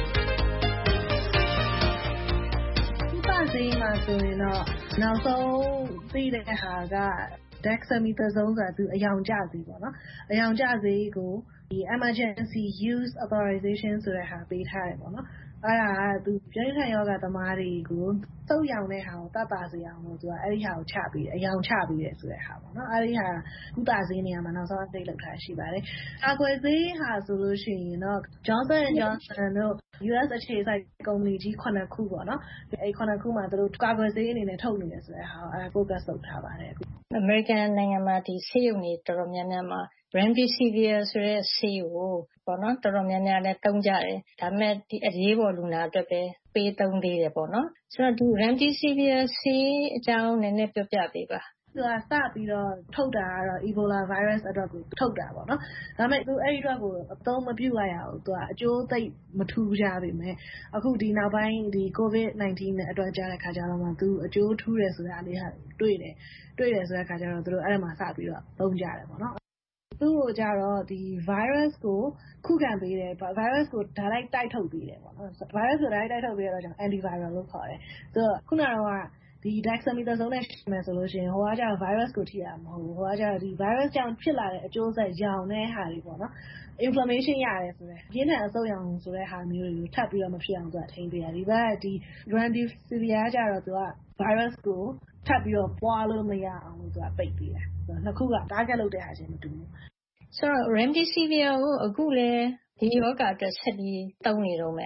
Speaker 8: ဆေးမှာဆိုရင်တော့နောက်ဆုံးသိတဲ့ဟာက dexamethasone ဆိုတာသူအယောင်ကျဆေးပေါ့နော်အယောင်ကျဆေးကိုဒီ emergency use authorization ဆိုတဲ့ဟာပေးထားတယ်ပေါ့နော်အဲ့ဒါကသူပြင်းထန်ယောဂသမားတွေကိုသုတ်ရောင်တဲ့ဟာကိုတတ်တာစေအောင်လို့သူကအဲ့ဒီဟာကိုချပေးတယ်အယောင်ချပေးတယ်ဆိုတဲ့ဟာပေါ့နော်အဲ့ဒီဟာကုသဆေးနေရာမှာနောက်ဆုံးအသိလောက်ထားရှိပါတယ်ကာကွယ်ဆေးဟာဆိုလို့ရှိရင်တော့ Johnson & Johnson တို့ US အခြေစိုက်ကုမ္ပဏီကြီး9ခုပေါ့နော်အဲ့9ခုမှာသူတို့ကာကွယ်ဆေးအနေနဲ့ထုတ်နေတယ်ဆိုတဲ့ဟာကို focus လုပ်ထားပါတယ်
Speaker 4: အမေရိကန်နိုင်ငံမှာဒီဆေးရုံတွေတော်တော်များများမှာ Remdesivir ဆိုတဲ့ဆေးကိုပေါ့နော်တော်တော်များများလည်းသုံးကြတယ်ဒါပေမဲ့ဒီအရေးပေါ်လူနာအတွက်ပဲပေးသုံးသေးတယ်ပေါ့နော်ဆိုတော့ဒီ Remdesivir ဆေးအကြောင်းနည်းနည်းပြောပြပေးပါ
Speaker 8: သူကစပြီးတော့ထုတ်တာကတော့ Ebola virus အတွက်ကိုထုတ်တာပေါ့နော်ဒါပေမဲ့သူအဲ့ဒီအတွက်ကိုအသုံးမပြုလိုက်ရဘူးသူကအကျိုးသိပ်မထူးကြပါမယ်အခုဒီနောက်ပိုင်းဒီ COVID-19 နဲ့အတွက်ကြားတဲ့ခါကျတော့မှသူအကျိုးထူးတယ်ဆိုတာလေးဟာတွေ့တယ်ဆိုတဲ့ခါကျတော့သူတို့အဲ့ဒါမှစပြီးတော့သုံးကြတယ်ပေါ့နော်သူ့ကိုကြတော့ဒီ virus ကိုခုခံပေးတယ် virus ကို direct တိုက်ထုတ်ပေးတယ်ပေါ့နော် virus ကို direct တိုက်ထုတ်ပေးရတော့ကြောင့် antiviral လို့ခေါ်တယ်ဆိုတော့ခုနကတော့ဒီ dexamethasone နဲ့ရှင်းမယ်ဆိုလို့ရှိရင်ဟိုကကျတော့ virus ကိုထိတာမဟုတ်ဘူးဟိုကကျတော့ဒီ virus ကြောင့်ဖြစ်လာတဲ့အကျိုးဆက်ရောင်တဲ့ဟာတွေပေါ့နော် inflammation ရတယ်ဆိုတော့ပြင်းထန်အဆုတ်ရောင်ဆိုတဲ့ဟာမျိုးတွေကိုထပ်ပြီးတော့မဖြစ်အောင်သူကထိန်းပေးရတယ်ဒီဘက်ဒီ Remdesivir ကျတော့သူက virus ကိုထပ်ပြီးတော့ပွားလို့မရအောင်လို့သူကပိတ်ပေးတယ်ဆိုတော့နှစ်ခုက target လုပ်တဲ့ဟာချင်းမတူဘူး
Speaker 4: ဆိုတော့ Remdesivir ကိုအခုလည်းဒီယောဂအတွက်ဆက်ပြီးသုံးနေတော့မယ်လား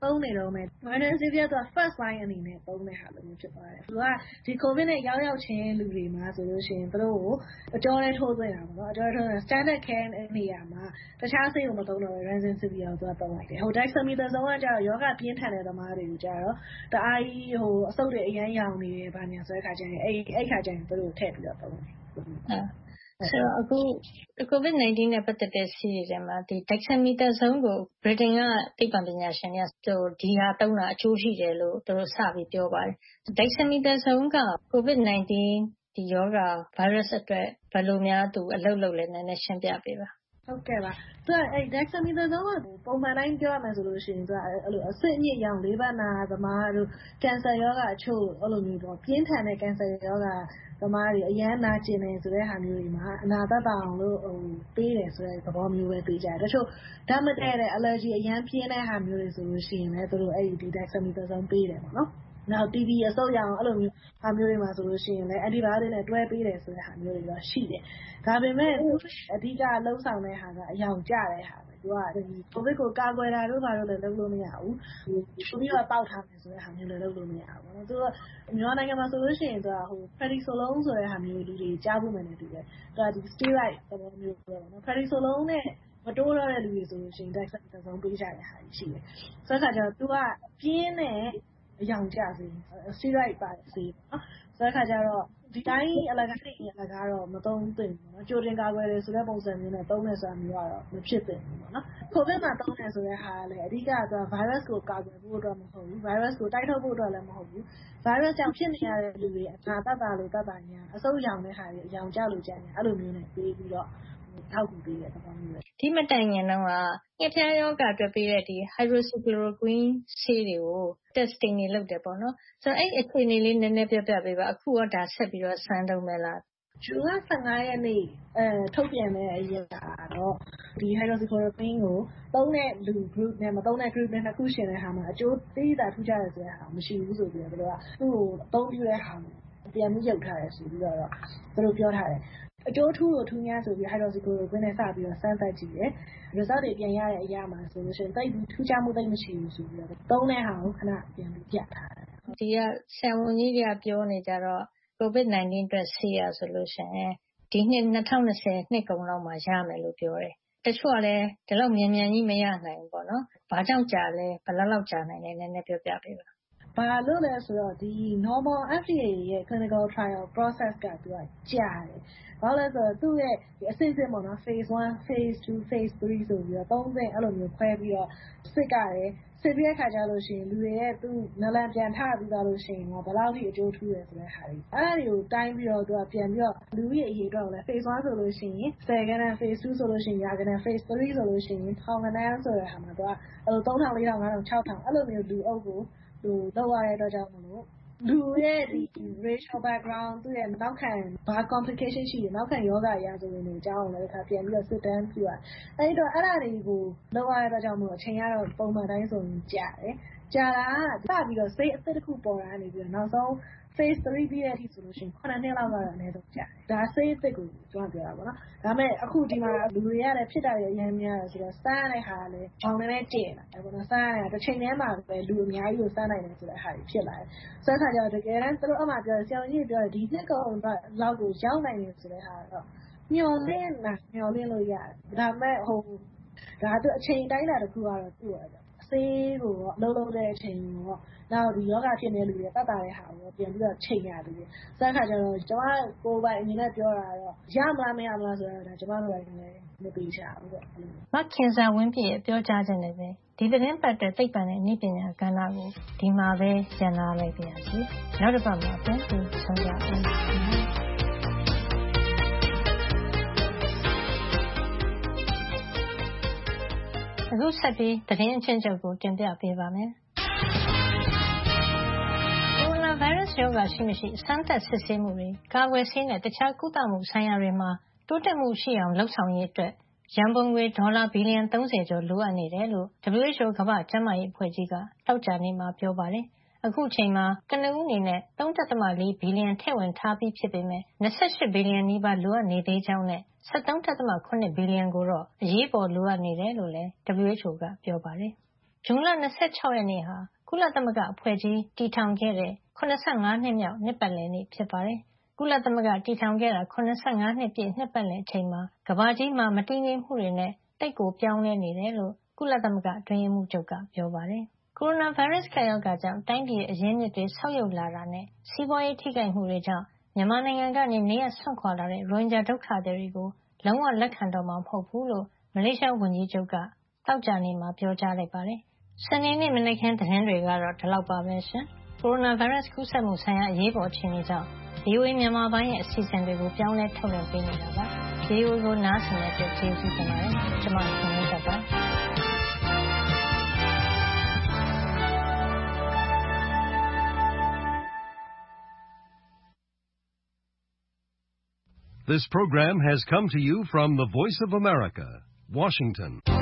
Speaker 6: သုံးနေတော့မယ် Remdesivir က first line အနေနဲ့သုံးတဲ့ဟာလိုမျိုးဖြစ်သွားတယ်သူကဒီ COVID နဲ့ရောက်ချင်းလူတွေမှာဆိုလို့ရှိရင်သူတို့ကိုအကျော်ထဲထိုးသွင်းတာပေါ့နော်အကျော်ထဲထိုးသွင်း standard care နေရာမှာတခြားဆေးကိုမသုံးတော့ Remdesivir ကိုသူကသုံးလိုက်တယ်Dexamethasone ကကျတော့ယောဂပြင်းထန်တဲ့သမားတွေကိုကျတော့တအားကြီးအဆုတ်တွေအရမ်းရောင်နေတယ်ဘာညာဆိုတဲ့ခါကျရင်အဲ့ခါကျရင်သူတို့ထည့်ပြီးတော့သုံးတယ်
Speaker 4: ဆိုတော့အခု COVID-19 နဲ့ပတ်သက်တဲ့ဆေးတွေထဲမှာဒီ Dexamethasone ကို Britain ကသိပ္ပံပညာရှင်တွေကဒီဟာသုံးတာအကျိုးရှိတယ်လို့သူတို့စပြီးပြောပါတယ်။ Dexamethasone က COVID-19 ဒီရောဂါ virus အတွက်ဘယ်လိုများသူအလုပ်လုပ်လဲနည်းနည်းရှင်းပြပေးပါ
Speaker 6: ။ဟုတ်ကဲ့ပါ။သူကDexamethasone ကပုံမှန်တိုင်းပြောရမယ်ဆိုလို့ရှိရင်သူကအဆစ်အမြစ်ရောင်လေးပတ်နာသမားတို့ကင်ဆာရောဂါအချို့အဲ့လိုမျိုးတော့ပြင်းထန်တဲ့ကင်ဆာရောဂါသမားတွေအရန်နာကျင်နေဆိုတဲ့ဟာမျိုးတွေမှာအနာသက်သာအောင်လို့ပေးတယ်ဆိုတဲ့သဘောမျိုးပဲပေးကြတယ်။တချို့ဓာတ်မတည့်တဲ့ allergy အရန်ပြင်းတဲ့ဟာမျိုးတွေဆိုလို့ရှိရင်လည်းသူတို့အဲ့ဒီ Dexamethasone ပေးတယ်ပေါ့နော်။နောက် TB အဆုတ်ရောင်အဲ့လိုမျိုးဟာမျိုးတွေမှာဆိုလို့ရှိရင်လည်း antibiotic နဲ့တွဲပေးတယ်ဆိုတဲ့ဟာမျိုးတွေတော့ရှိတယ်။ဒါပေမဲ့သူအဓိကလှုပ်ဆောင်တဲ့ဟာကအယောင်ကျတဲ့ဟာပဲ။သူကဒီ COVID ကိုကာကွယ်တာတို့ဘာလို့လဲလုပ်လို့မရဘူး။သူပြီးတော့ပေါက်ထားမယ်ဆိုတဲ့ဟာမျိုးလည်းလုပ်လို့မရဘူး။သူကမြန်မာနိုင်ငံမှာဆိုလို့ရှိရင်သူကprednisolone ဆိုတဲ့ဟာမျိုးလူတွေကြားဖို့မယ်နေတူတယ်။သူကဒီ steroid သဘောမျိုးပဲပေါ့နော်။ prednisolone နဲ့မတိုးတော့တဲ့လူတွေဆိုလို့ရှိရင် Dexamethasone ပေးကြတဲ့ဟာရှိတယ်။ဆိုတော့အခါကျတော့သူကပြင်းတဲ့အယောင်ကျစေ steroid ပါတယ်စေနော်ဆိုတဲ့အခါကျတော့ဒီတိုင်းအလကားတွေအလကားတော့မသုံးသင့်ဘူးနော်ကြိုတင်ကာကွယ်တယ်ဆိုတဲ့ပုံစံမျိုးနဲ့သုံးတယ်ဆိုတာမျိုးကတော့မဖြစ်သင့်ဘူးပေါ့နော် COVID မှာသုံးတယ်ဆိုတဲ့ဟာကလည်းအဓိကက virus ကိုကာကွယ်ဖို့အတွက်မဟုတ်ဘူး virus ကိုတိုက်ထုတ်ဖို့အတွက်လည်းမဟုတ်ဘူး virus ကြောင့်ဖြစ်နေရတဲ့လူတွေအနာသက်သာလို့သက်သာညာအဆုတ်ရောင်တဲ့ဟာတွေအယောင်ကျလို့ကြာညာအဲ့လိုမျိုးနဲ့ပေးပြီးတော့ထောက်ကူပေးတဲ့သဘောမျိုးပဲ
Speaker 4: ဒီမတိုင်ခင်တော့ငှက်ဖျားယောဂအတွက်ပေးတဲ့ဒီ hydroxychloroquine ဆေးတွေကို testing တွေလုပ်တယ်ပေါ့နော်ဆိုတော့အဲ့အခြေအနေလေးနည်းနည်းပြောပြပေးပါအခုတော့ဒါဆက်ပြီးတော့စမ်းတော့မယ်လား
Speaker 6: ဇွန်လ15ရက်နေ့ထုတ်ပြန်တဲ့အရာတော့ဒီ hydroxychloroquine ကိုသုံးတဲ့လူ group နဲ့မသုံးတဲ့ group နဲ့နှစ်ခုရှင်တဲ့ဟာမှာအကျိုးသေးတာထူးခြားတယ်ဆိုတဲ့ဟာမရှိဘူးဆိုပြီးတော့သူတို့ကသူ့ကိုအသုံးပြုတဲ့ဟာပြန်ပြီးရုပ်ထားတယ်ဆိုပြီးတော့သူတို့ပြောထားတယ်အကျိုးထူးလို့ထူးများဆိုပြီး hydroxychloroquine နဲ့စပြီးတော့စမ်းသပ်ကြည့်တယ် result တွေပြန်ရတဲ့အရာမှာဆိုလို့ရှိရင်တိတ်ပြီးထူးခြားမှုတိတ်မရှိဘူးဆိုပြီးတော့သုံးတဲ့ဟာကိုခဏပြန်ပြီးပြထားတယ်
Speaker 4: ဒီကဆရာဝန်ကြီးတွေကပြောနေကြတော့ COVID-19 အတွက်ဆေးရဆိုလို့ရှိရင်ဒီနှစ်2020နှစ်ကုန်လောက်မှာရမယ်လို့ပြောတယ်တချို့ကလည်းဒီလောက်မြန်မြန်ကြီးမရနိုင်ဘူးပေါ့နော်ဘာကြောင့်ကြာလဲဘယ်လောက်ကြာနိုင်လဲနည်းနည်းပြောပြပေးပါ
Speaker 6: ဘာလို့လဲဆိုတော့ဒီ normal FDA ရဲ့ clinical trial process ကသူကကြာတယ်ဘာလို့လဲဆိုတော့သူ့ရဲ့အဆင့်ပေါ့နော် phase 1 phase 2 phase 3ဆိုပြီးတော့3ဆင့်အဲ့လိုမျိုးခွဲပြီးတော့စစ်ကြတယ်စစ်ပြီးတဲ့ခါကျလို့ရှိရင်လူတွေရဲ့သူနလန်ပြန်ထပြီးသွားလို့ရှိရင်တော့ဘယ်လောက်ထိအကျိုးထူးတယ်ဆိုတဲ့ဟာတွေအဲ့ဒါတွေကိုတိုင်းပြီးတော့သူကပြန်ပြီးတော့လူကြီးအရေးအတွက်ကိုလည်း phase 1ဆိုလို့ရှိရင်10ခန်းနဲ့ phase 2ဆိုလို့ရှိရင်ရာခန်းနဲ့ phase 3ဆိုလို့ရှိရင်ထောင်ခန်းနဲ့ဆိုတဲ့ဟာမှာသူက3000 4000 5000 6000အဲ့လိုမျိုးလူအုပ်ကိုလောက်ရတဲ့အတွက်ကြောင့်မလို့လူရဲ့ဒီ racial background သူ့ရဲ့နောက်ခံဘာ complication ရှိတယ်နောက်ခံယောဂအရာဆိုရင်လည်းအကြောင်းလည်းတစ်ခါပြန်ပြီးတော့ sit down ပြုရတယ်အဲ့တော့အဲ့ဒါတွေကိုလောက်ရတဲ့အတွက်ကြောင့်မလို့အချိန်ကတော့ပုံမှန်တိုင်းဆိုရင်ကြာတယ်ကြာတာကစပြီးတော့ဆေးအသစ်တစ်ခုပေါ်လာနေပြီးတော့နောက်ဆုံး phase 3 ပြီးတဲ့အထိဆိုလို့ရှိရင်9နှစ်လောက်ကတော့အနည်းဆုံးကြာတယ်ဒါဆေးအသစ်ကိုကျွန်တော်ပြောတာပေါ့နော်ဒါပေမဲ့အခုဒီမှာလူတွေရတယ်ဖြစ်တာတွေအများများတယ်ဆိုတော့စမ်းရတဲ့ဟာလည်းဘောင်နဲ့ကျင်လာတယ်ပေါ့နော်စမ်းရတဲ့တစ်ချိန်တည်းမှာပဲလူအများကြီးကိုစမ်းနိုင်တယ်ဆိုတဲ့ဟာတွေဖြစ်လာတယ်ဆိုတဲ့အခါကျတော့တကယ်တမ်းသူတို့အမှပြောတယ်ဆရာကြီးပြောတယ်ဒီနှစ်ကုန်လောက်ကိုရောက်နိုင်တယ်ဆိုတဲ့ဟာတော့မျှော်လင့်လို့ရတယ်ဒါပေမဲ့ဒါသူအချိန်တိုင်းတာတစ်ခုကတော့သူ့ရတယ်ဆေးကိုအလုံးလုံးတဲ့အချိန်ကိုနောက်ဒီယောဂဖြစ်နေတဲ့လူတွေပတ်တာတဲ့ဟာကိုပြန်ပြီးတော့ချိန်ရတယ်ဆိုတဲ့အခါကျတော့ကျွန်မကိုယ်ပိုင်အနေနဲ့ပြောတာတော့ရမလားမရမလားဆိုတော့ကျွန်မတို့လည်းမသိချဘူးပေါ့
Speaker 4: မခင်စာဝင်းပြည့်ရဲ့ပြောကြားခြင်းနဲ့ပဲဒီသတင်းပတ်တဲ့သိပ္ပံနဲ့နည်းပညာကဏ္ဍကိုဒီမှာပဲကျန်လာလိုက်ပါရစေနောက်တစ်ပတ်မှာပြန်ပြီးဆုံကြအောင်အခုဆက်ပြီးသတင်းအချင်းချုပ်ကိုတင်ပြပေးပါမယ်။ကိုရိုနာဗိုင်းရပ်စ်ရောဂါရှိမရှိစမ်းသပ်စစ်ဆေးမှုတွေကာကွယ်ဆေးနဲ့တခြားကုသမှုဆိုင်ရာတွေမှာတိုးတက်မှုရှိအောင်လှုပ်ဆောင်ရေးအတွက်ရန်ပုံငွေဒေါ်လာဘီလီယံ30ကျော်လိုအပ်နေတယ်လို့ WHO ကမ္ဘာ့ကျန်းမာရေးအဖွဲ့ကြီးကတောက်ကြနေ့မှာပြောပါတယ်။အခုချိန်မှာကနဦးအနေနဲ့ 3.4 ဘီလီယံထည့်ဝင်ထားပြီးဖြစ်ပေမဲ့28ဘီလီယံနီးပါးလိုအပ်နေသေးကြောင်းနဲ့73.7 ဘီလီယံကိုတော့အရေးပေါ်လိုအပ်နေတယ်လို့လည်း WHO ကပြောပါတယ်ဇွန်လ 26 ရက်နေ့ဟာကုလသမဂ္ဂအဖွဲ့ကြီးတည်ထောင်ခဲ့တဲ့85နှစ်မြောက်နှစ်ပတ်လည်နေ့ဖြစ်ပါတယ်။ကုလသမဂ္ဂတည်ထောင်ခဲ့တာ85နှစ်ပြည့်နှစ်ပတ်လည်အချိန်မှာကမ္ဘာကြီးမှာမတည်ငြိမ်မှုတွေနဲ့တိတ်ကိုပြောင်းလဲနေတယ်လို့ကုလသမဂ္ဂအတွင်းရေးမှူးချုပ်ကပြောပါတယ်။ကိုရိုနာဗိုင်းရပ်စ်ကပ်ရောဂါကြောင့်တိုင်းပြည်အရင်းမြစ်တွေဆောက်လုပ်လာတာနဲ့စီးပွားရေးထိခိုက်မှုတွေကြောင့်မြန်မာနိုင်ငံကနေနေရပ်စွန့်ခွာလာတဲ့ရိုဟင်ဂျာဒုက္ခသည်တွေကိုလုံးဝလက်ခံတော့မှာမဟုတ်ဘူးလို့မလေးရှားဝန်ကြီးချုပ်ကသောကြာနေ့မှာပြောကြားလိုက်ပါတယ်။စနေနေ့မနက်ခင်းသတင်းတွေကတော့ဒီလောက်ပါပဲရှင်။ကိုရိုနာဗိုင်းရပ်စ်ကူးစက်မှုဆိုင်ရာအရေးပေါ်အခြေအနေကြောင့် VOA မြန်မာပိုင်းရဲ့အစီအစဉ်တွေကိုပြောင်းလဲထုတ်လွှင့်ပေးနေတာပါ။ VOA ကိုနားဆင်တဲ့အတွက်ကျေးဇူးတင်ပါတယ်။ကျွန်မခင်ဗျာပါ
Speaker 7: This program has come to you from the Voice of America, Washington.